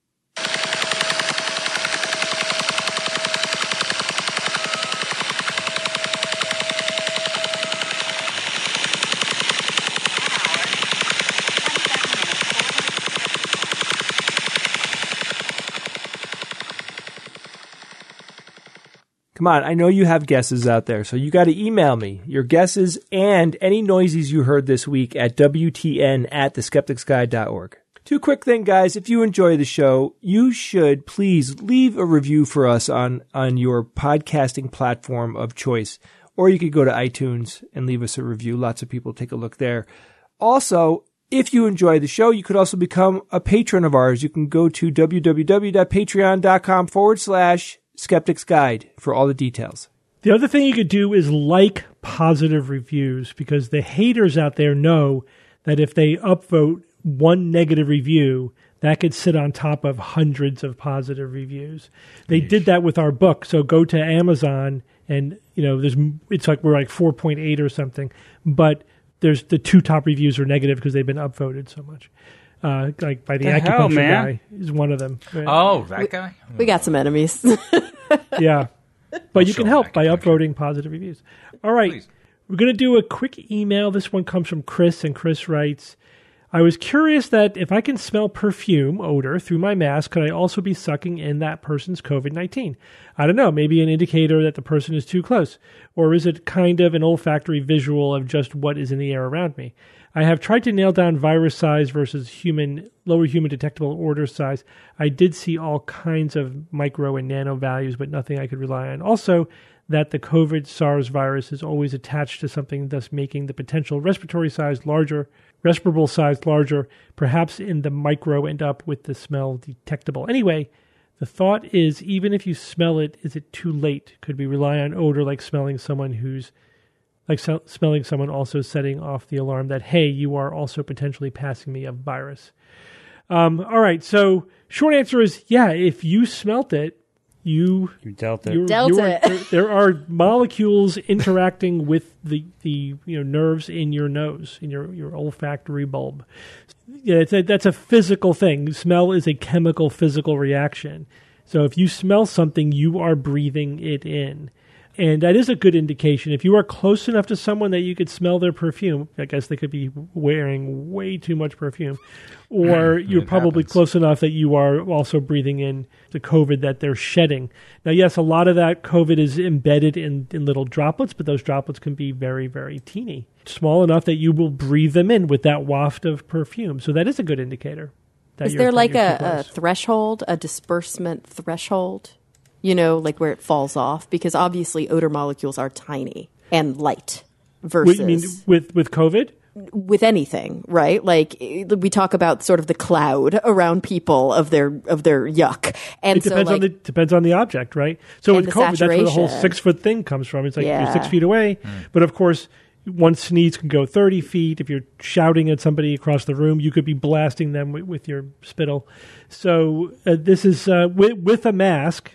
Come on, I know you have guesses out there, so you got to email me your guesses and any Noisies you heard this week at W T N at the skeptics guide dot org. Two quick thing, guys. If you enjoy the show, you should please leave a review for us on, on your podcasting platform of choice. Or you could go to iTunes and leave us a review. Lots of people take a look there. Also, if you enjoy the show, you could also become a patron of ours. You can go to www.patreon.com forward slash Skeptics Guide for all the details. The other thing you could do is like positive reviews, because the haters out there know that if they upvote one negative review, that could sit on top of hundreds of positive reviews. They did that with our book. So go to Amazon and, you know, there's it's like we're like four point eight or something, but there's the two top reviews are negative because they've been upvoted so much. Uh, like by the, The acupuncture hell, man? guy is one of them. Oh, that guy? We got some enemies. Yeah. But you Sure, can help by acupuncture. upvoting positive reviews. All right. Please. We're going to do a quick email. This one comes from Chris, and Chris writes, I was curious that if I can smell perfume odor through my mask, could I also be sucking in that person's COVID nineteen? I don't know, maybe an indicator that the person is too close. Or is it kind of an olfactory visual of just what is in the air around me? I have tried to nail down virus size versus human lower human detectable order size. I did see all kinds of micro and nano values, but nothing I could rely on. Also, that the COVID SARS virus is always attached to something, thus making the potential respiratory size larger, respirable size larger, perhaps in the micro end up with the smell detectable. Anyway, the thought is, even if you smell it, is it too late? Could we rely on odor like smelling someone who's like so, smelling someone also setting off the alarm that, hey, you are also potentially passing me a virus? Um, all right, so short answer is, yeah, if you smelt it, you, You dealt it. you're- Dealt you are- it. there, there are molecules interacting with the, the you know nerves in your nose, in your, your olfactory bulb. Yeah, it's a, that's a physical thing. Smell is a chemical, physical reaction. So if you smell something, you are breathing it in. And that is a good indication. If you are close enough to someone that you could smell their perfume, I guess they could be wearing way too much perfume, or you're It probably happens. close enough that you are also breathing in the COVID that they're shedding. Now, yes, a lot of that COVID is embedded in, in little droplets, but those droplets can be very, very teeny, small enough that you will breathe them in with that waft of perfume. So that is a good indicator. That Is you're- there that like you're too a, a close. threshold, a disbursement threshold? You know, like where it falls off? Because obviously odor molecules are tiny and light versus Wait, you mean with, with COVID? with anything, right? Like eh, we talk about sort of the cloud around people of their of their yuck, and It so depends like on the depends on the object, right? So And with the COVID, that's where the whole saturation. six foot thing comes from. It's like you're six Yeah. feet away, but of course, one sneeze can go thirty feet. If you're shouting at somebody across the room, you could be blasting them with, with your spittle. So uh, this is uh, with, with a mask,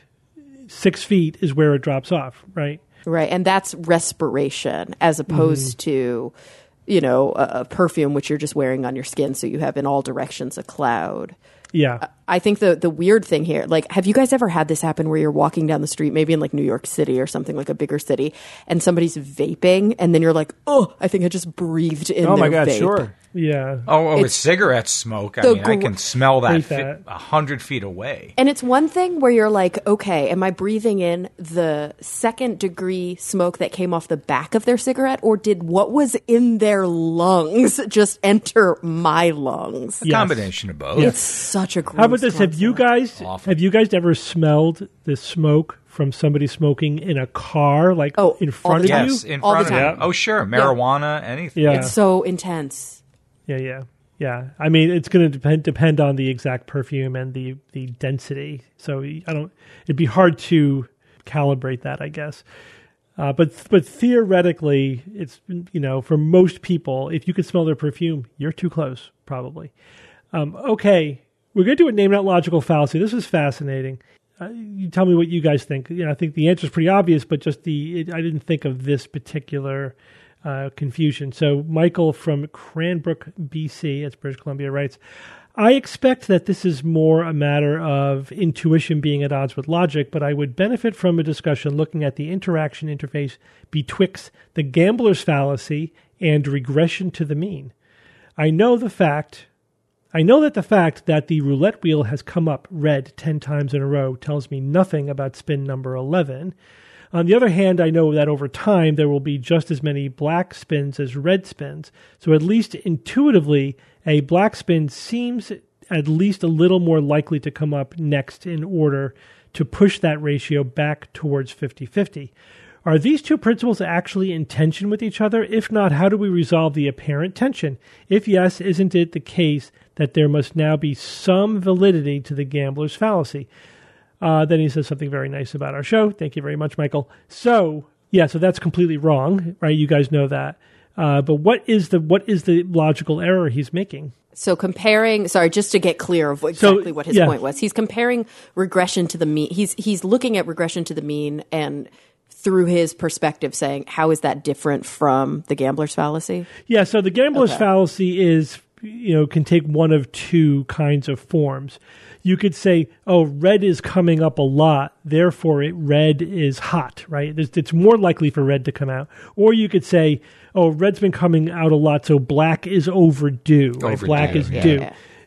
six feet is where it drops off, right? right, and that's respiration as opposed to you know a, a perfume which you're just wearing on your skin, so you have in all directions a cloud. Yeah. I think the the weird thing here, like, have you guys ever had this happen where you're walking down the street, maybe in like New York City or something like a bigger city, and somebody's vaping, and then you're like, oh, I think I just breathed in. Oh my their God, vape. sure. Yeah. Oh, oh with It's cigarette smoke, I the mean, I gr- can smell that Hate fi- that. a hundred feet away. And it's one thing where you're like, okay, am I breathing in the second degree smoke that came off the back of their cigarette, or did what was in their lungs just enter my lungs? A Yes. combination of both. It's such a gross How about this? Have you concept. guys Awful. have you guys ever smelled the smoke from somebody smoking in a car, like Oh, in all front the of time. you? Yes, in All the front of time. you. Oh, sure. Marijuana, anything. Yeah. It's so intense. Yeah, yeah, yeah. I mean, it's going to depend depend on the exact perfume and the the density. So I don't. It'd be hard to calibrate that, I guess. Uh, but but theoretically, it's you know for most people, if you can smell their perfume, you're too close, probably. Um, okay, we're going to do a name not logical fallacy. This is fascinating. Uh, you tell me what you guys think. You know, I think the answer is pretty obvious, but just the it, I didn't think of this particular uh, confusion. So Michael from Cranbrook, B C, that's British Columbia, writes, I expect that this is more a matter of intuition being at odds with logic, but I would benefit from a discussion looking at the interaction interface betwixt the gambler's fallacy and regression to the mean. I know the fact... I know that the fact that the roulette wheel has come up red ten times in a row tells me nothing about spin number eleven. On the other hand, I know that over time there will be just as many black spins as red spins. So at least intuitively, a black spin seems at least a little more likely to come up next in order to push that ratio back towards fifty-fifty. Are these two principles actually in tension with each other? If not, how do we resolve the apparent tension? If yes, isn't it the case that there must now be some validity to the gambler's fallacy? Uh, then he says something very nice about our show. Thank you very much, Michael. So, yeah, so that's completely wrong, right? You guys know that. Uh, but what is the what is the logical error he's making? So comparing, sorry, just to get clear of what, So, exactly what his yeah. point was, he's comparing regression to the mean. He's he's looking at regression to the mean and through his perspective saying, how is that different from the gambler's fallacy? Yeah, so the gambler's Okay. fallacy is, you know, can take one of two kinds of forms. You could say, oh, red is coming up a lot, therefore it red is hot, right? There's, it's more likely for red to come out. Or you could say, oh, red's been coming out a lot, so black is overdue, right? Overdue, Black is yeah. due. Yeah.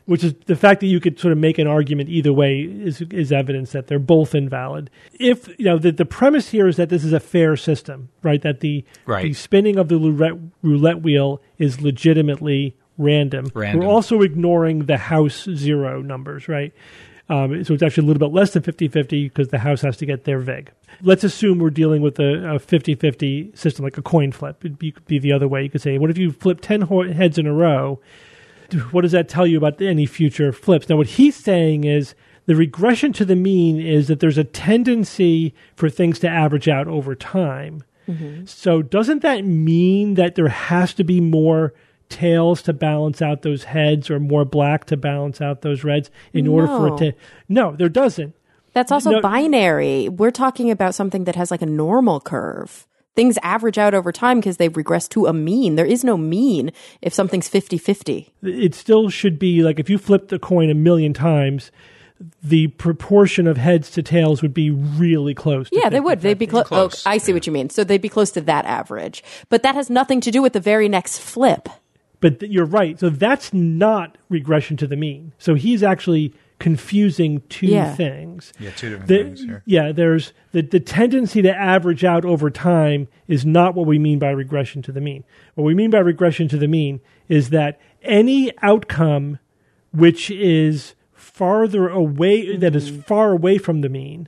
which is the fact that you could sort of make an argument either way is is evidence that they're both invalid. If you know the, the premise here is that this is a fair system, right? That the Right. the spinning of the roulette, roulette wheel is legitimately random. Random. We're also ignoring the house zero numbers, right? Um, so it's actually a little bit less than fifty-fifty because the house has to get their vig. Let's assume we're dealing with a, a fifty-fifty system, like a coin flip. It'd be, could be the other way. You could say, what if you flip ten ho- heads in a row? What does that tell you about any future flips? Now, what he's saying is the regression to the mean is that there's a tendency for things to average out over time. Mm-hmm. So doesn't that mean that there has to be more tails to balance out those heads or more black to balance out those reds in order for it to... No, there doesn't. That's also No. binary. We're talking about something that has like a normal curve. Things average out over time because they've regressed to a mean. There is no mean if something's fifty-fifty. It still should be like if you flip the coin a million times, the proportion of heads to tails would be really close. To Yeah, they would. They'd be clo- Close, oh, I see yeah. what you mean. So they'd be close to that average. But that has nothing to do with the very next flip. But th- you're right. So that's not regression to the mean. So he's actually confusing two Yeah. things. Yeah, two different The- things here. Yeah, there's the, the tendency to average out over time is not what we mean by regression to the mean. What we mean by regression to the mean is that any outcome which is farther away, mm-hmm. that is far away from the mean,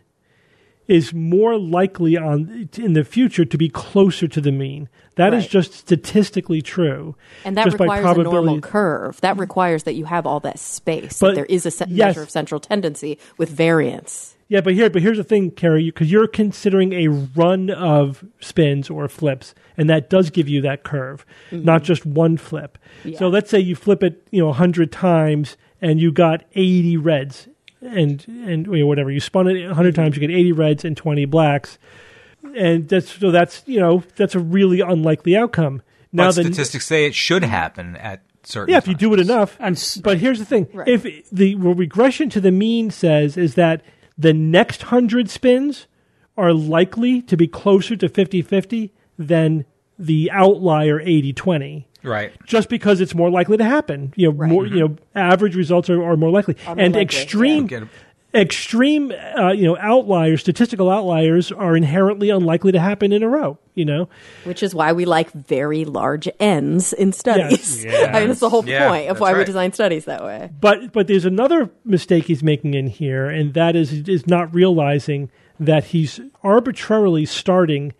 is more likely on in the future to be closer to the mean. That is Right. just statistically true. And that just by requires a normal probability. curve. That requires that you have all that space. But- that there is a se- yes. measure of central tendency with variance. Yeah, but here, but here's the thing, Carrie, because you're considering a run of spins or flips, and that does give you that curve, mm-hmm. not just one flip. Yeah. So let's say you flip it, you know, a hundred times, and you got eighty reds, and and you know, whatever you spun it a hundred times, you get eighty reds and twenty blacks, and that's so that's you know that's a really unlikely outcome. Now But the statistics say it should happen at certain yeah, if you do it times. enough. And s- But here's the thing: Right. if the what regression to the mean says is that the next hundred spins are likely to be closer to fifty-fifty than the outlier eighty twenty. Right. Just because it's more likely to happen, you know, Right. more you know, average results are, are more likely, Are more and likely, extreme, yeah. Get extreme, uh, you know, outliers, statistical outliers are inherently unlikely to happen in a row. You know, Which is why we like very large N's in studies. Yes. I mean, that's the whole Yeah, point of that's why we right. design studies that way. But but there's another mistake he's making in here, and that is is not realizing that he's arbitrarily starting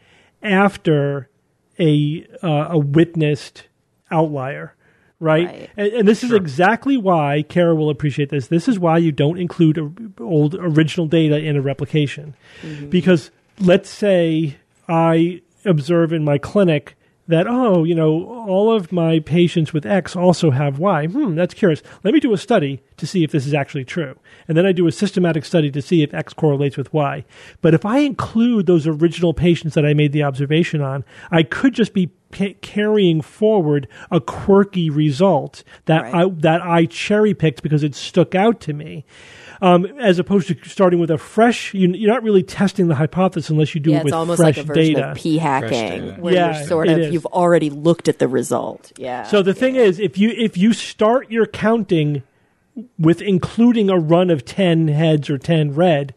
after a uh, a witnessed outlier, right? Right. And, and this is exactly why Kara will appreciate this. This is why you don't include a, old original data in a replication, because let's say I observe in my clinic that, oh, you know, all of my patients with X also have Y. Hmm, that's curious. Let me do a study to see if this is actually true. And then I do a systematic study to see if X correlates with Y. But if I include those original patients that I made the observation on, I could just be ca- carrying forward a quirky result that Right. I that I cherry-picked because it stuck out to me. Um, as opposed to starting with a fresh, you, you're not really testing the hypothesis unless you do Yeah, it it's with almost fresh like a version data. of p hacking, data. where Yeah, you're sort it of is. you've already looked at the result. Yeah. So the thing is, if you if you start your counting with including a run of ten heads or ten red,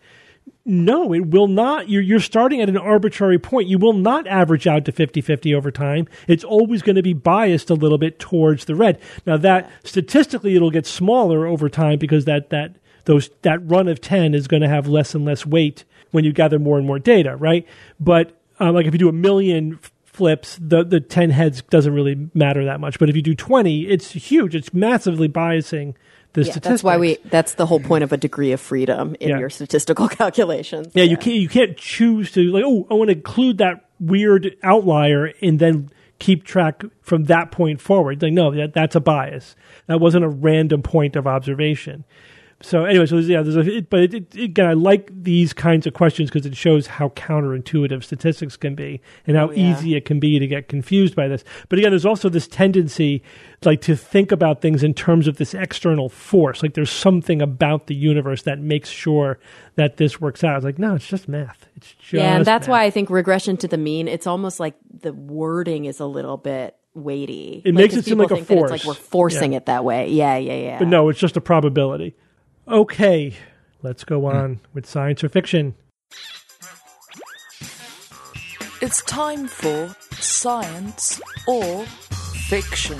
no, it will not. You're you're starting at an arbitrary point. You will not average out to fifty-fifty over time. It's always going to be biased a little bit towards the red. Now that statistically it'll get smaller over time because that that those that run of ten is going to have less and less weight when you gather more and more data, right? But um, like if you do a million f- flips, the the ten heads doesn't really matter that much. But if you do twenty, it's huge. It's massively biasing the yeah, statistics. that's why we. That's the whole point of a degree of freedom in Yeah. your statistical calculations. Yeah, you can't you can't choose to like, oh, I want to include that weird outlier and then keep track from that point forward. Like, no, that that's a bias. That wasn't a random point of observation. So anyway, so there's, yeah, there's a, it, but it, it, again, I like these kinds of questions because it shows how counterintuitive statistics can be and how Oh, yeah. easy it can be to get confused by this. But again, there's also this tendency, like, to think about things in terms of this external force. Like, there's something about the universe that makes sure that this works out. It's like, no, it's just math. It's just Yeah, and that's math. why I think regression to the mean. It's almost like the wording is a little bit weighty. It Like, makes 'cause it seem people like a think that force. It's like we're forcing Yeah. it that way. Yeah, yeah, yeah. But no, it's just a probability. Okay, let's go on with science or fiction. It's time for science or fiction.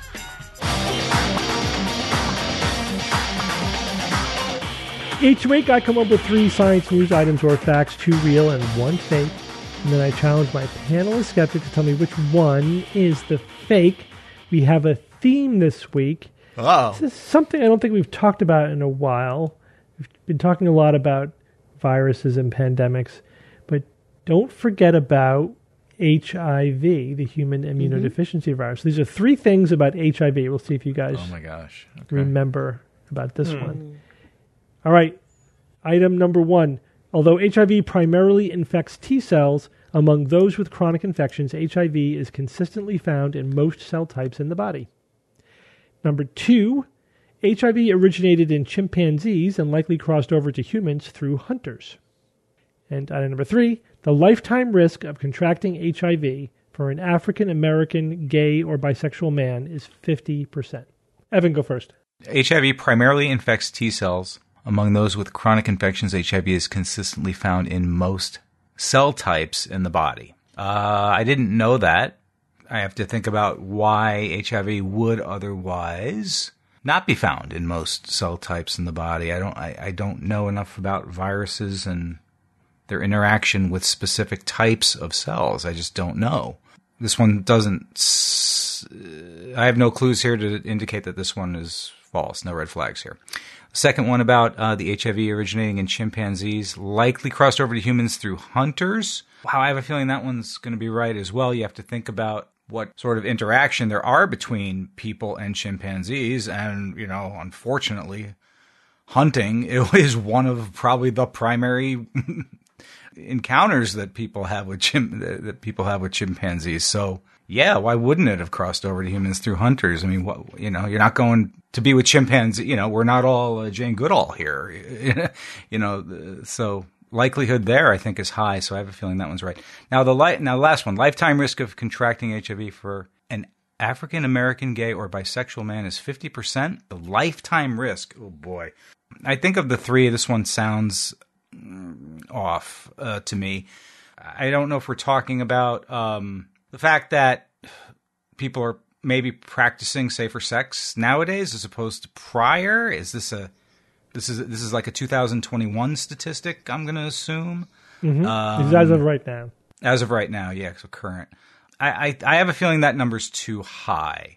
Each week I come up with three science news items or facts, two real and one fake. And then I challenge my panel of skeptics to tell me which one is the fake. We have a theme this week. Oh. This is something I don't think we've talked about in a while. We've been talking a lot about viruses and pandemics, but don't forget about H I V, the human immunodeficiency virus. These are three things about H I V. We'll see if you guys Oh my gosh. Okay. remember about this one. All right. Item number one. Although H I V primarily infects T cells, among those with chronic infections, H I V is consistently found in most cell types in the body. Number two, H I V originated in chimpanzees and likely crossed over to humans through hunters. And item number three, the lifetime risk of contracting H I V for an African American, gay, or bisexual man is fifty percent. Evan, go first. H I V primarily infects T cells. Among those with chronic infections, H I V is consistently found in most cell types in the body. Uh, I didn't know that. I have to think about why H I V would otherwise not be found in most cell types in the body. I don't. I, I don't know enough about viruses and their interaction with specific types of cells. I just don't know. This one doesn't. S- I have no clues here to indicate that this one is false. No red flags here. Second one about uh, the H I V originating in chimpanzees, likely crossed over to humans through hunters. Wow, I have a feeling that one's going to be right as well. You have to think about what sort of interaction there are between people and chimpanzees. And, you know, unfortunately, hunting is one of probably the primary encounters that people have with chim- that people have with chimpanzees. So, yeah, why wouldn't it have crossed over to humans through hunters? I mean, what, you know, you're not going to be with chimpanzees. You know, we're not all uh, Jane Goodall here. You know, so likelihood there, I think, is high. So I have a feeling that one's right. Now the li- now the last one, lifetime risk of contracting H I V for an African American, gay, or bisexual man is fifty percent. The lifetime risk. Oh boy, I think of the three, this one sounds off uh, to me. I don't know if we're talking about um, the fact that people are maybe practicing safer sex nowadays as opposed to prior. Is this a this is this is like a two thousand twenty-one statistic? I'm going to assume. Mm-hmm. Um, It's as of right now. As of right now, yeah, so current. I, I, I have a feeling that number's too high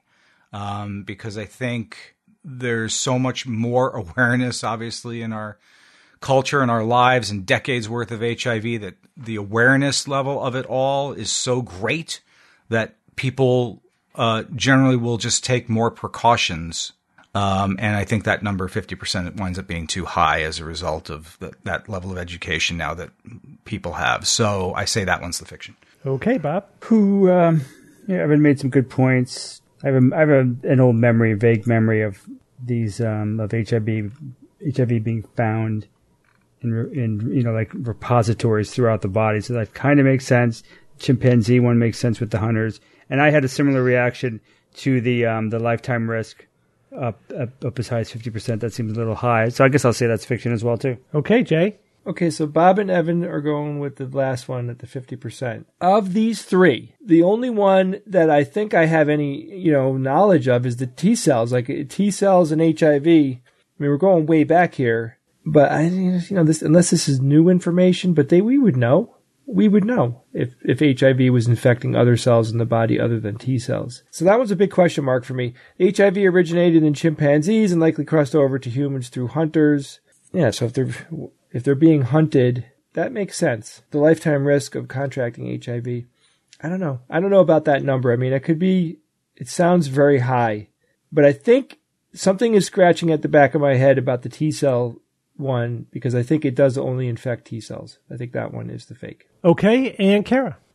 um, because I think there's so much more awareness, obviously, in our culture and our lives and decades worth of H I V that the awareness level of it all is so great that people uh, generally will just take more precautions. Um, and I think that number, fifty percent, winds up being too high as a result of the, that level of education now that people have. So I say that one's the fiction. Okay, Bob. Who, um, yeah, Evan made some good points. I have, a, I have a, an old memory, vague memory of these, um, of H I V, H I V being found in, in, you know, like repositories throughout the body. So that kind of makes sense. Chimpanzee one makes sense with the hunters. And I had a similar reaction to the, um, the lifetime risk up, up, up as high as fifty percent. That seems a little high. So I guess I'll say that's fiction as well, too. Okay, Jay. Okay, so Bob and Evan are going with the last one at the fifty percent. Of these three, the only one that I think I have any, you know, knowledge of is the T cells, like T cells and H I V. I mean, we're going way back here, but I, you know, this, unless this is new information, but they, we would know, we would know if, if H I V was infecting other cells in the body other than T cells. So that was a big question mark for me. H I V originated in chimpanzees and likely crossed over to humans through hunters. Yeah, so if they're, if they're being hunted, that makes sense. The lifetime risk of contracting H I V. I don't know. I don't know about that number. I mean, it could be, it sounds very high, but I think something is scratching at the back of my head about the T cell one because I think it does only infect T cells. I think that one is the fake. Okay, and Kara.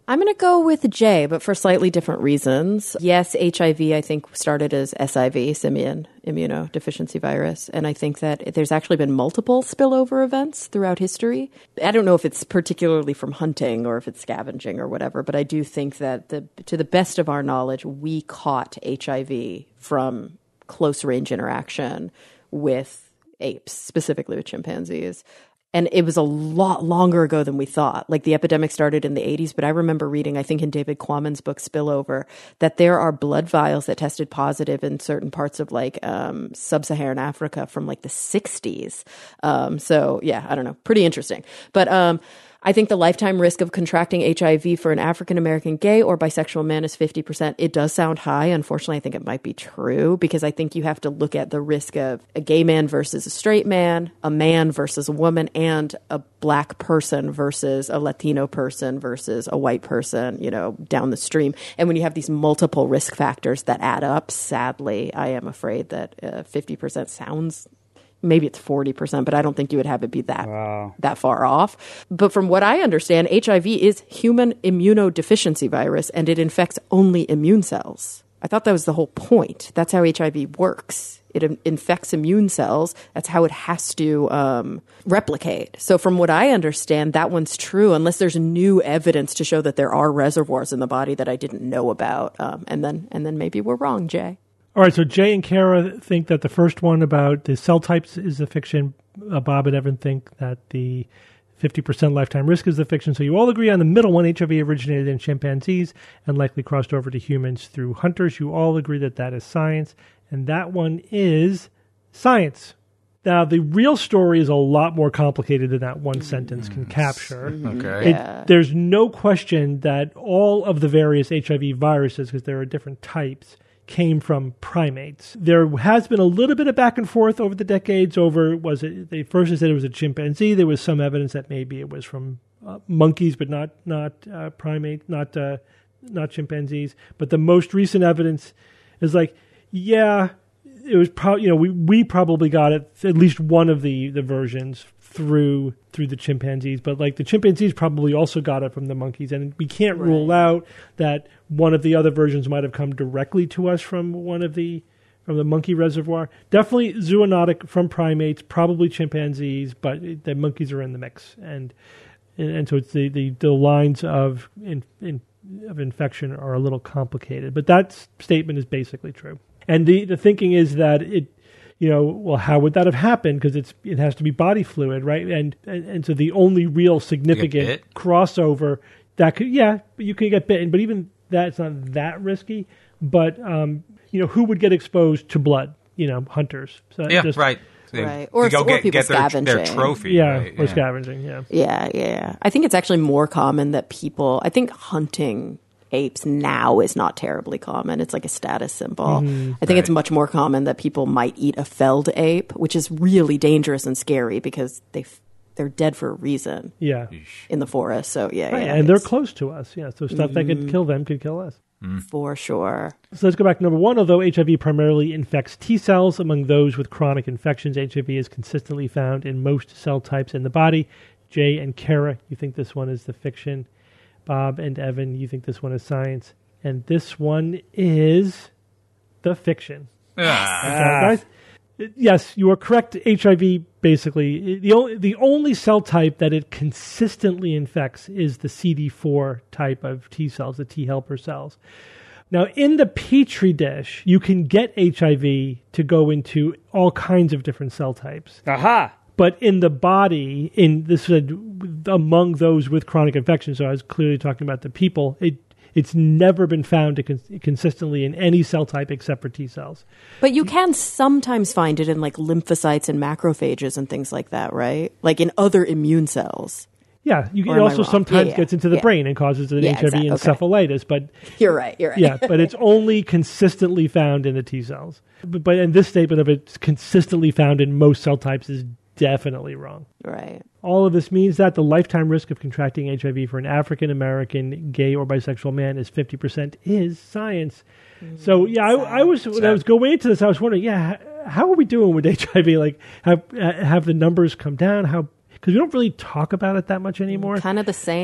I'm going to go with J, but for slightly different reasons. Yes, H I V, I think, started as S I V, simian immunodeficiency virus. And I think that there's actually been multiple spillover events throughout history. I don't know if it's particularly from hunting or if it's scavenging or whatever, but I do think that the, to the best of our knowledge, we caught H I V from close range interaction with apes, specifically with chimpanzees. And it was a lot longer ago than we thought. Like the epidemic started in the eighties, but I remember reading, I think in David Quammen's book Spillover, that there are blood vials that tested positive in certain parts of like um, sub-Saharan Africa from like the sixties. Um, so yeah, I don't know, pretty interesting. But um, I think the lifetime risk of contracting H I V for an African-American gay or bisexual man is fifty percent. It does sound high. Unfortunately, I think it might be true because I think you have to look at the risk of a gay man versus a straight man, a man versus a woman, and a black person versus a Latino person versus a white person, you know, down the stream. And when you have these multiple risk factors that add up, sadly, I am afraid that uh, fifty percent sounds maybe it's forty percent, but I don't think you would have it be that wow. that far off. But from what I understand, H I V is human immunodeficiency virus, and it infects only immune cells. I thought that was the whole point. That's how H I V works. It in- infects immune cells. That's how it has to um, replicate. So from what I understand, that one's true unless there's new evidence to show that there are reservoirs in the body that I didn't know about. Um, and then and then maybe we're wrong, Jay. All right, so Jay and Kara think that the first one about the cell types is a fiction. Uh, Bob and Evan think that the fifty percent lifetime risk is the fiction. So you all agree on the middle one. H I V originated in chimpanzees and likely crossed over to humans through hunters. You all agree that that is science. And that one is science. Now, the real story is a lot more complicated than that one sentence can capture. Okay. It, Yeah. There's no question that all of the various H I V viruses, because there are different types, came from primates. There has been a little bit of back and forth over the decades over, was it, they first said it was a chimpanzee. There was some evidence that maybe it was from uh, monkeys, but not not uh, primate, not uh, not chimpanzees. But the most recent evidence is like, yeah, it was probably, you know, we, we probably got it, at least one of the, the versions through through the chimpanzees, but like the chimpanzees probably also got it from the monkeys, and we can't Right. rule out that one of the other versions might have come directly to us from one of the from the monkey reservoir. Definitely zoonotic from primates, probably chimpanzees, but the monkeys are in the mix, and and, and so it's the, the, the lines of in, in of infection are a little complicated, but that statement is basically true. And the, the thinking is that it, you know, well, how would that have happened? Because it's it has to be body fluid, right? And, and and so the only real significant bit? crossover that could, yeah, you can get bitten, but even that's not that risky. But um, you know, who would get exposed to blood? You know, hunters. So Yeah, just, right. They, Right. Or- to go or get, people get their, their scavenging. trophy. Yeah, right, or scavenging. Yeah. Yeah, yeah. I think it's actually more common that people, I think hunting apes now is not terribly common. It's like a status symbol. Mm-hmm. I think it's much more common that people might eat a felled ape, which is really dangerous and scary because they they're dead for a reason Yeah. in the forest. So yeah, Right, yeah and they're it's close to us. Yeah. So stuff that could kill them could kill us. for sure. So let's go back to number one. Although H I V primarily infects T cells, among those with chronic infections, H I V is consistently found in most cell types in the body. Jay and Kara, you think this one is the fiction. Bob and Evan, you think this one is science. And this one is the fiction. Ah. Okay, guys? Yes, you are correct. H I V, basically, the only, the only cell type that it consistently infects is the C D four type of T cells, the T helper cells. Now, in the Petri dish, you can get H I V to go into all kinds of different cell types. Aha! But in the body, in this said among those with chronic infection, so I was clearly talking about the people, it it's never been found to con- consistently in any cell type except for T cells. But you can sometimes find it in like lymphocytes and macrophages and things like that, right? Like in other immune cells. Yeah, you, Or it am I also wrong? sometimes Yeah, yeah, gets into the yeah. brain and causes an Yeah, H I V exact- okay. encephalitis, but You're right. You're right. yeah, but it's only consistently found in the T cells. But, but and this statement of it's consistently found in most cell types is definitely wrong. Right. All of this means that the lifetime risk of contracting H I V for an African American gay or bisexual man is fifty percent is science. So yeah, I, I was when I was going into this, I was wondering, yeah, h- how are we doing with H I V? Like, have have the numbers come down? How, because we don't really talk about it that much anymore. Kind of the same.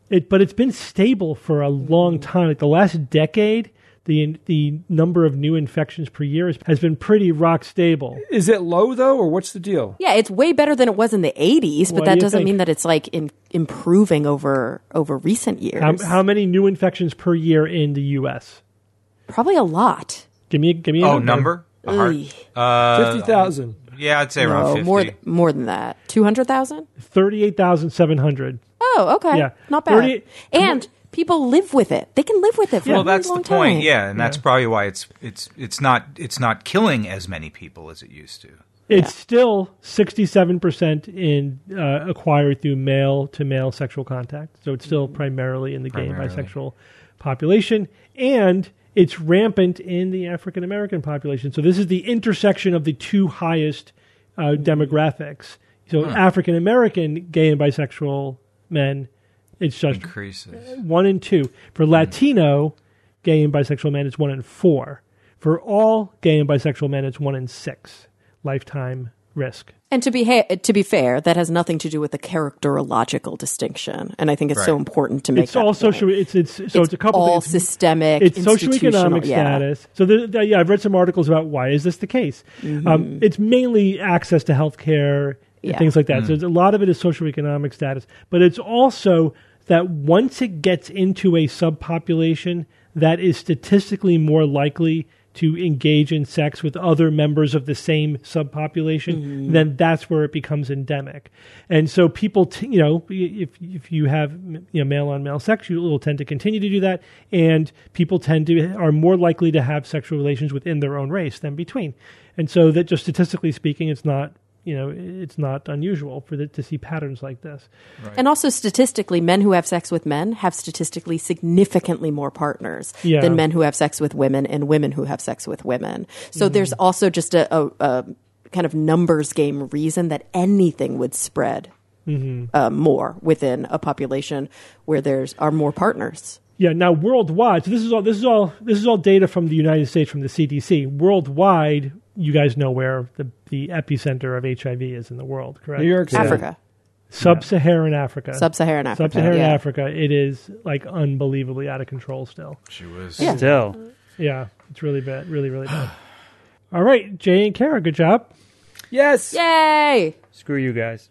It, but it's been stable for a long time. Like the last decade, the the number of new infections per year has, has been pretty rock stable. Is it low though, or what's the deal? Yeah, it's way better than it was in the eighties, but What do that you doesn't think? mean that it's like in, improving over over recent years. How, how many new infections per year in the U S? Probably a lot. Give me, give me a Oh, number? A hard- Ugh. Uh, Fifty thousand. yeah, I'd say around No, fifty. more more than that. Two hundred thousand. Thirty-eight thousand seven hundred. Oh, okay. Yeah. Not bad. thirty And people live with it. They can live with it for Well, a really that's long the point. time. Yeah, and that's probably why it's it's it's not it's not killing as many people as it used to. It's Yeah. still sixty-seven percent in uh, acquired through male to male sexual contact. So it's still primarily in the gay and Primarily. bisexual population, and it's rampant in the African American population. So this is the intersection of the two highest uh, demographics. So African American gay and bisexual men, it's just Increases. one in two. For Latino gay and bisexual men, it's one in four. For all gay and bisexual men, it's one in six lifetime risk. And to be ha- to be fair, that has nothing to do with the characterological distinction. And I think it's so Right. important to make It's that all point. social. It's it's so it's, a couple all things. systemic. It's institutional- socioeconomic yeah. status. So the, the, yeah, I've read some articles about why is this the case. Mm-hmm. Um, it's mainly access to health care and Yeah. things like that. So a lot of it is socioeconomic status, but it's also that once it gets into a subpopulation that is statistically more likely to engage in sex with other members of the same subpopulation, Mm-hmm. then that's where it becomes endemic. And so people, t- you know, if if you have you know male on male sex, you will tend to continue to do that, and people tend to are more likely to have sexual relations within their own race than between. And so that just statistically speaking, it's not you know it's not unusual for the, to see patterns like this. And also statistically, men who have sex with men have statistically significantly more partners Yeah. than men who have sex with women and women who have sex with women. Mm-hmm. So there's also just a, a, a kind of numbers game reason that anything would spread Mm-hmm. uh, more within a population where there's are more partners. Yeah. Now, worldwide, so this is all this is all this is all data from the United States from the C D C. Worldwide, you guys know where the the epicenter of H I V is in the world, correct? New York City. Africa, Sub-Saharan Africa. sub-Saharan Africa. Sub-Saharan yeah. Africa. It is like unbelievably out of control still. She was. Yeah. Still. Yeah, it's really bad, really, really bad. All right, Jay and Kara, good job. Yes. Yay! Screw you guys.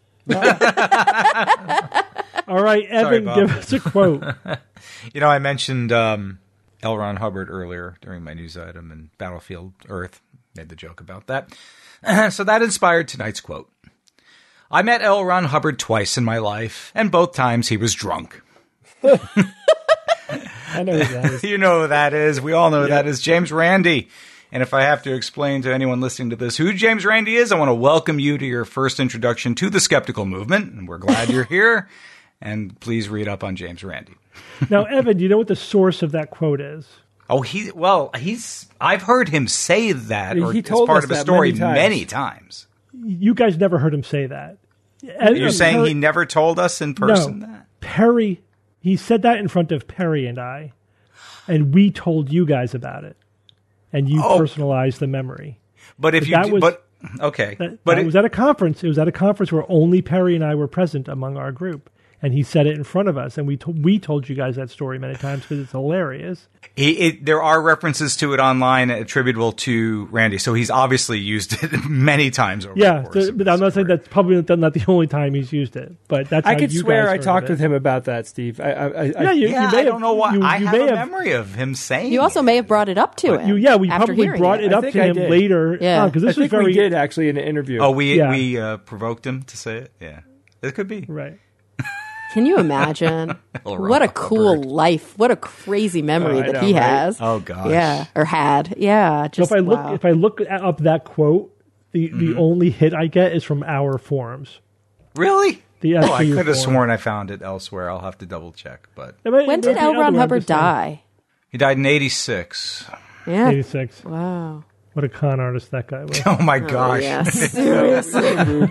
All right, Sorry, Evan, Bob. give us a quote. You know, I mentioned um, L. Ron Hubbard earlier during my news item, and Battlefield Earth made the joke about that. So that inspired tonight's quote. I met L. Ron Hubbard twice in my life, and both times he was drunk. I know who that is. You know who that is. We all know who that is. James Randi. And if I have to explain to anyone listening to this who James Randi is, I want to welcome you to your first introduction to the skeptical movement. And we're glad you're here. And please read up on James Randi. Now, Evan, do you know what the source of that quote is? Oh, he well, he's. I've heard him say that, or He as told part us of a that story many times. many times. You guys never heard him say that. You're saying he never told us in person no, that? Perry, he said that in front of Perry and I, and we told you guys about it, and you Oh. personalized the memory. But if But you, that do, was- but okay, That, but that it, was at a conference. It was at a conference where only Perry and I were present among our group, and he said it in front of us, and we to, we told you guys that story many times because it's hilarious. he, it, there are references to it online attributable to Randy, so he's obviously used it many times over Yeah, the course so- of but his I'm not saying career. that's probably not not the only time he's used it, but that's I how could you swear guys I heard talked of with it. him about that, Steve. I, I, I, Yeah, you, Yeah, you may I have, don't know why. You, I you have may a have, memory of him saying. You also may have brought it up to him. You, yeah, we after probably hearing brought it, I up think to I him did. later. Yeah. because I this was think very we did actually in an interview. Oh, we Yeah. we uh, provoked him to say it. Yeah, it could be. right. Can you imagine? L. What a Ron cool Hubbard. life. What a crazy memory Oh, I that know, he right? has. Oh, gosh. Yeah, or had. Yeah, So just if I look wow. if I look up that quote, the, Mm-hmm. the only hit I get is from our forums. Really? The Oh, I S V U could have forum. sworn I found it elsewhere. I'll have to double check. But It might- When it did might be L. Ron otherwise, Hubbard just saying. die? he died in eighty-six. Yeah. eighty-six. Wow. What a con artist that guy was. Oh my gosh! Yeah, seriously.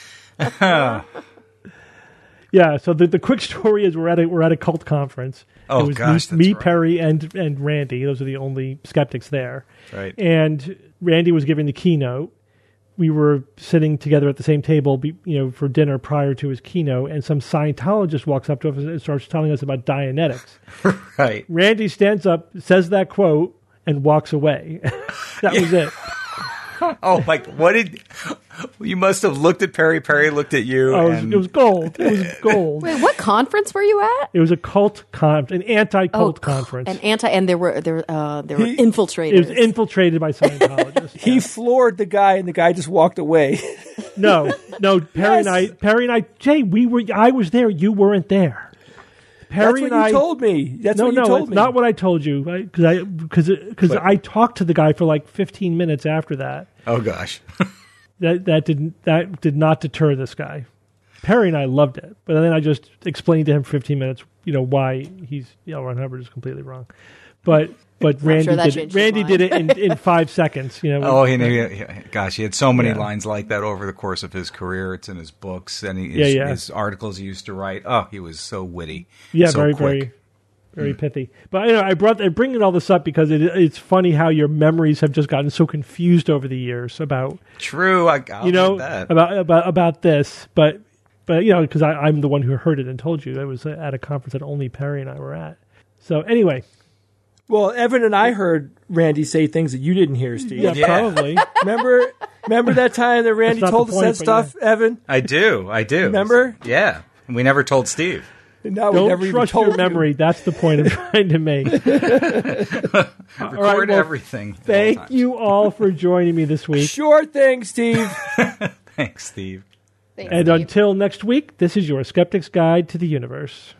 Yeah, so the, the quick story is we're at a we're at a cult conference. Oh, it was gosh, me, that's me right. Perry, and and Randy. Those are the only skeptics there. Right. And Randy was giving the keynote. we were sitting together at the same table, be- you know, for dinner prior to his keynote, and some Scientologist walks up to us and starts telling us about Dianetics. Right. Randy stands up, says that quote, and walks away. That was it. Oh, like, what did... You must have looked at Perry, Perry looked at you. Oh, it, was, and... it was gold. It was gold. Wait, what conference were you at? It was a cult con, an anti-cult Oh, conference. An anti, and there were there uh, there were He- infiltrators. It was infiltrated by Scientologists. He Yeah. floored the guy, and the guy just walked away. No, no, Perry Yes. and I, Perry and I, Jay, we were, I was there, you weren't there. Perry That's what and you I, told me. That's no, what you no, told it's me. not what I told you, because I, because because I talked to the guy for like fifteen minutes after that. Oh, gosh. That that didn't that did not deter this guy. Perry and I loved it, but then I just explained to him for fifteen minutes, you know, why he's L. Ron Hubbard is completely wrong. But but Randy sure that did it. changed his Randy mind. did it in, in five seconds. You know. Oh, he, he, gosh, he had so many Yeah. lines like that over the course of his career. It's in his books and he, his, Yeah, yeah. his articles he used to write. Oh, he was so witty. Yeah, so very, quick. very, very pithy. But you know, I brought, I bring all this up because it, it's funny how your memories have just gotten so confused over the years about, True. I, I'll you know, admit that. about about about this. But but you know, because I'm the one who heard it and told you. I was at a conference that only Perry and I were at. So anyway, Well, Evan and I heard Randy say things that you didn't hear, Steve. yeah, Yeah. probably. Remember, remember that time that Randy That's not told the us that point, but stuff, Evan? I do. I do. Remember? Yeah. We never told Steve. No, we Don't never even trust told your you. memory. That's the point I'm trying to make. Record well, everything. at all Thank times. you all for joining me this week. Sure thing, Steve. Thanks, Steve. Thanks, And Steve. until next week, this is your Skeptic's Guide to the Universe.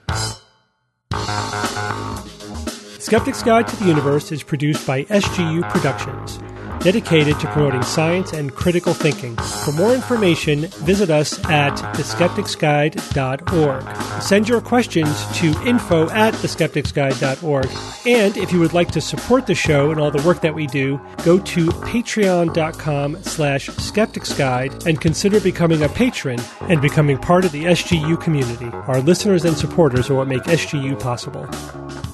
Skeptic's Guide to the Universe is produced by S G U Productions, dedicated to promoting science and critical thinking. For more information, visit us at the skeptics guide dot org. Send your questions to info at the skeptics guide dot org. And if you would like to support the show and all the work that we do, go to patreon.com slash skepticsguide and consider becoming a patron and becoming part of the S G U community. Our listeners and supporters are what make S G U possible.